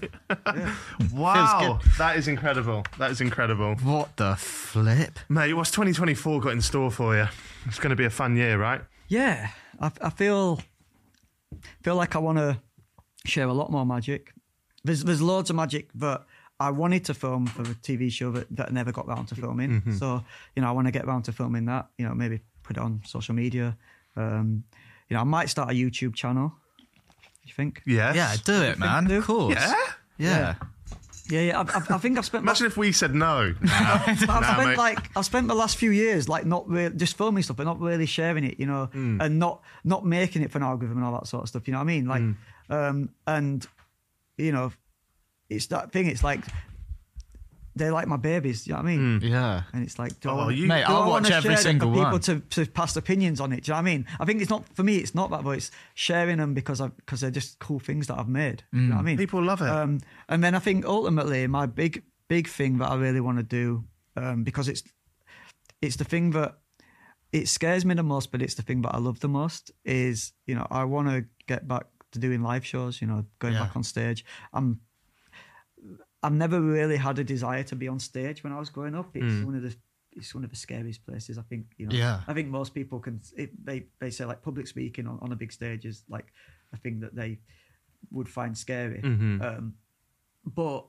Wow. That is incredible. That is incredible. What the flip? Mate, what's twenty twenty-four got in store for you? It's going to be a fun year, right? Yeah, I, I feel feel like I want to share a lot more magic. There's there's loads of magic that I wanted to film for a T V show that, that I never got round to filming. Mm-hmm. So, you know, I want to get round to filming that. You know, maybe put it on social media. Um, you know, I might start a YouTube channel. You think? Yes. Yeah, do it, man. do? Of course. Yeah? Yeah. Yeah, yeah. I, I, I think I've spent. Imagine if we said no. I've Nah, spent mate. like I've spent the last few years like not really just filming stuff, but not really sharing it, you know, Mm. and not not making it for an algorithm and all that sort of stuff. You know what I mean? Like, Mm. um, and you know, it's that thing. It's like they're like my babies. You know what I mean? Yeah. And it's like, do I Oh, wanna- you- Mate, do I I'll wanna watch every share it single for people one. to, to pass opinions on it. Do you know what I mean? I think it's not for me. It's not that, but it's sharing them because I because they're just cool things that I've made. You know what I mean? People love it. Um, and then I think ultimately my big big thing that I really want to do, um, because it's it's the thing that it scares me the most, but it's the thing that I love the most, is, you know, I want to get back to doing live shows, you know, going Yeah. back on stage. I'm I've never really had a desire to be on stage when I was growing up. It's one of the it's one of the scariest places, I think. You know, Yeah. I think most people can. It, they they say like public speaking on, on a big stage is like a thing that they would find scary. Um, but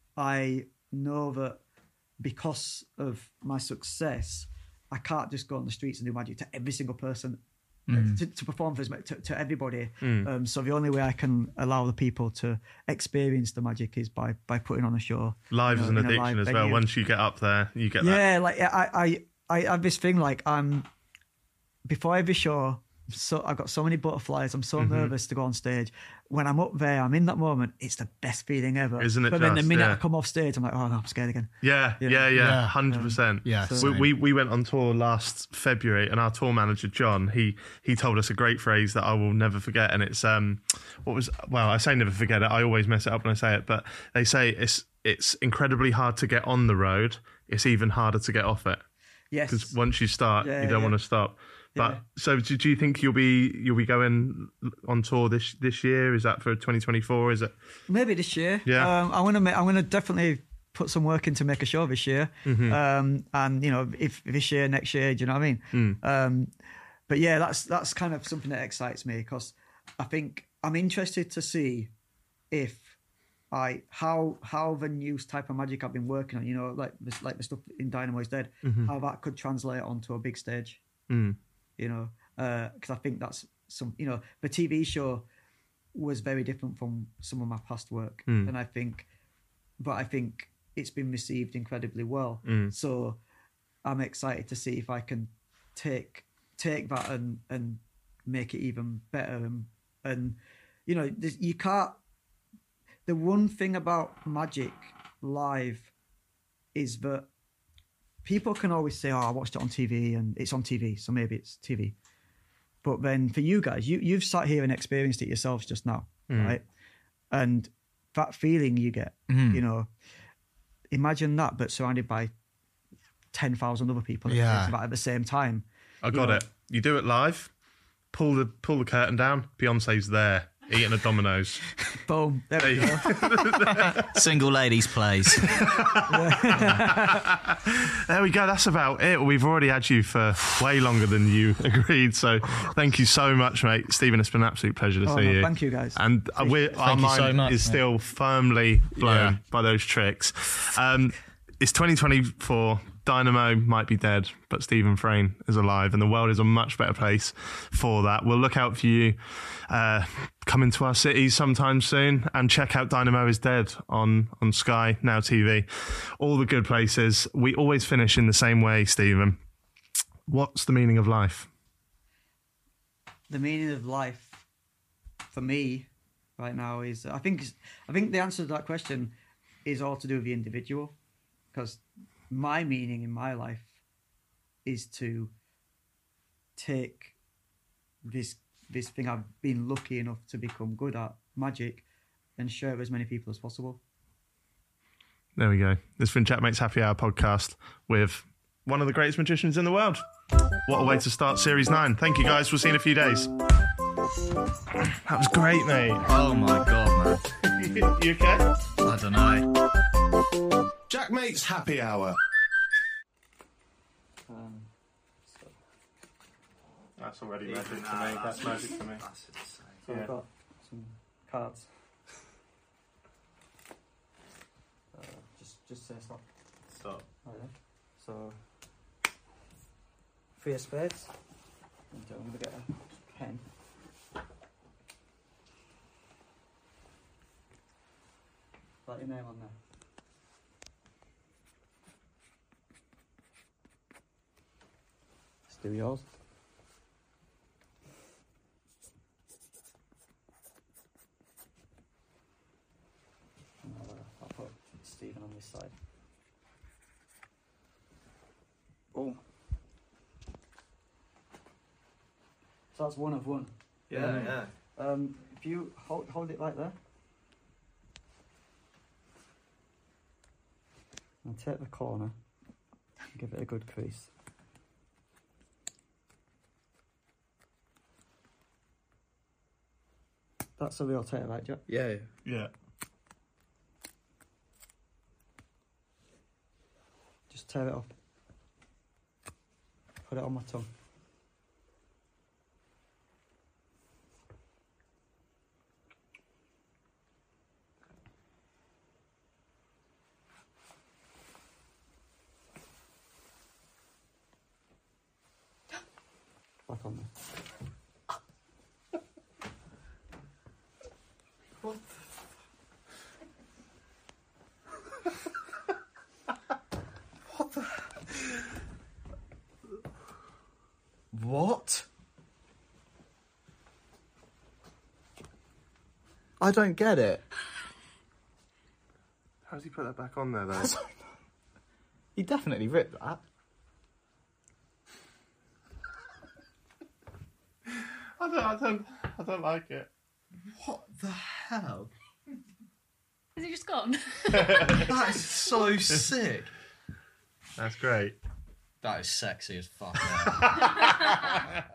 I know that because of my success, I can't just go on the streets and do magic to every single person. uh, To, to perform for as, to, to everybody. Um, so the only way I can allow the people to experience the magic is by by putting on a show. Live you is know, an in a addiction live as well. venue. Once you get up there, you get that. Yeah, like I, I, I have this thing like I'm before every show. So I've got so many butterflies. I'm so Mm-hmm. nervous to go on stage. When I'm up there, I'm in that moment. It's the best feeling ever, Isn't it But then the just? minute Yeah. I come off stage, I'm like, oh no, I'm scared again. Yeah, yeah, Yeah. yeah, Yeah. hundred percent. Yeah, we, same. we we went on tour last February, and our tour manager John, he he told us a great phrase that I will never forget, and it's um, what was well, I say never forget it. I always mess it up when I say it, but they say it's it's incredibly hard to get on the road. It's even harder to get off it, Yes. because once you start, Yeah, you don't yeah. want to stop. But Yeah. so, do, do you think you'll be you'll be going on tour this this year? Is that for twenty twenty-four? Is it? Maybe this year. Yeah. Um, I'm gonna make, I'm gonna definitely put some work in to make a show this year. Mm-hmm. Um, and you know, if this year, next year, do you know what I mean? Mm. Um, but yeah, that's that's kind of something that excites me, because I think I'm interested to see if I how how the new type of magic I've been working on, you know, like this, like the stuff in Dynamo is Dead, how that could translate onto a big stage. Mm. You know, because I think that's some, you know, the T V show was very different from some of my past work, Mm. and I think, but I think it's been received incredibly well. Mm. So I'm excited to see if I can take take that and and make it even better. And and you know, there's- you can't. The one thing about magic live is that people can always say, "Oh, I watched it on T V and it's on T V, so maybe it's T V." But then for you guys, you you've sat here and experienced it yourselves just now, right? And that feeling you get, you know, imagine that, but surrounded by ten thousand other people Yeah. at the same time. I got know- it. You do it live. Pull the pull the curtain down. Beyonce's there eating a Domino's. Boom, there we There go. Single ladies plays. There we go. That's about it. We've already had you for way longer than you agreed. So thank you so much, mate. Stephen, it's been an absolute pleasure to Oh, see no, you. thank you, guys. And uh, we're, our Thank you mind so much, is mate. still firmly blown Yeah. by those tricks. Um, It's twenty twenty-four. Dynamo might be dead, but Stephen Frayne is alive, and the world is a much better place for that. We'll look out for you. Uh, come into our cities sometime soon, and check out Dynamo is Dead on, on Sky, Now T V. All the good places. We always finish in the same way, Stephen. What's the meaning of life? The meaning of life for me right now is, I think, I think the answer to that question is all to do with the individual, because my meaning in my life is to take this this thing I've been lucky enough to become good at, magic, and share it with as many people as possible. There we go. This has been Jack Makes Happy Hour podcast with one of the greatest magicians in the world. What a way to start Series nine. Thank you, guys. We'll see you in a few days. That was great, mate. Oh my god, man. You okay? I don't know. Jack Makes Happy Hour. Um, That's already magic to me. That's magic to me. so I've got some cards. Uh, just, just say stop. Stop. Right there. So, three of spades. And I'm going to get a pen. Write your name on there. Let's do yours. And I'll, uh, I'll put Stephen on this side. Oh. So that's one of one. Yeah, um, yeah. Um, if you hold hold it like there. And take the corner and give it a good crease. That's a real tear, right, Jack? Yeah. Yeah. Just tear it off. Put it on my tongue. Back on there. What the... what the... What? I don't get it. How does he put that back on there, though? He definitely ripped that. I don't, I don't, I don't like it. What the hell? Is it just gone? That is so sick. That's great. That is sexy as fuck. Man.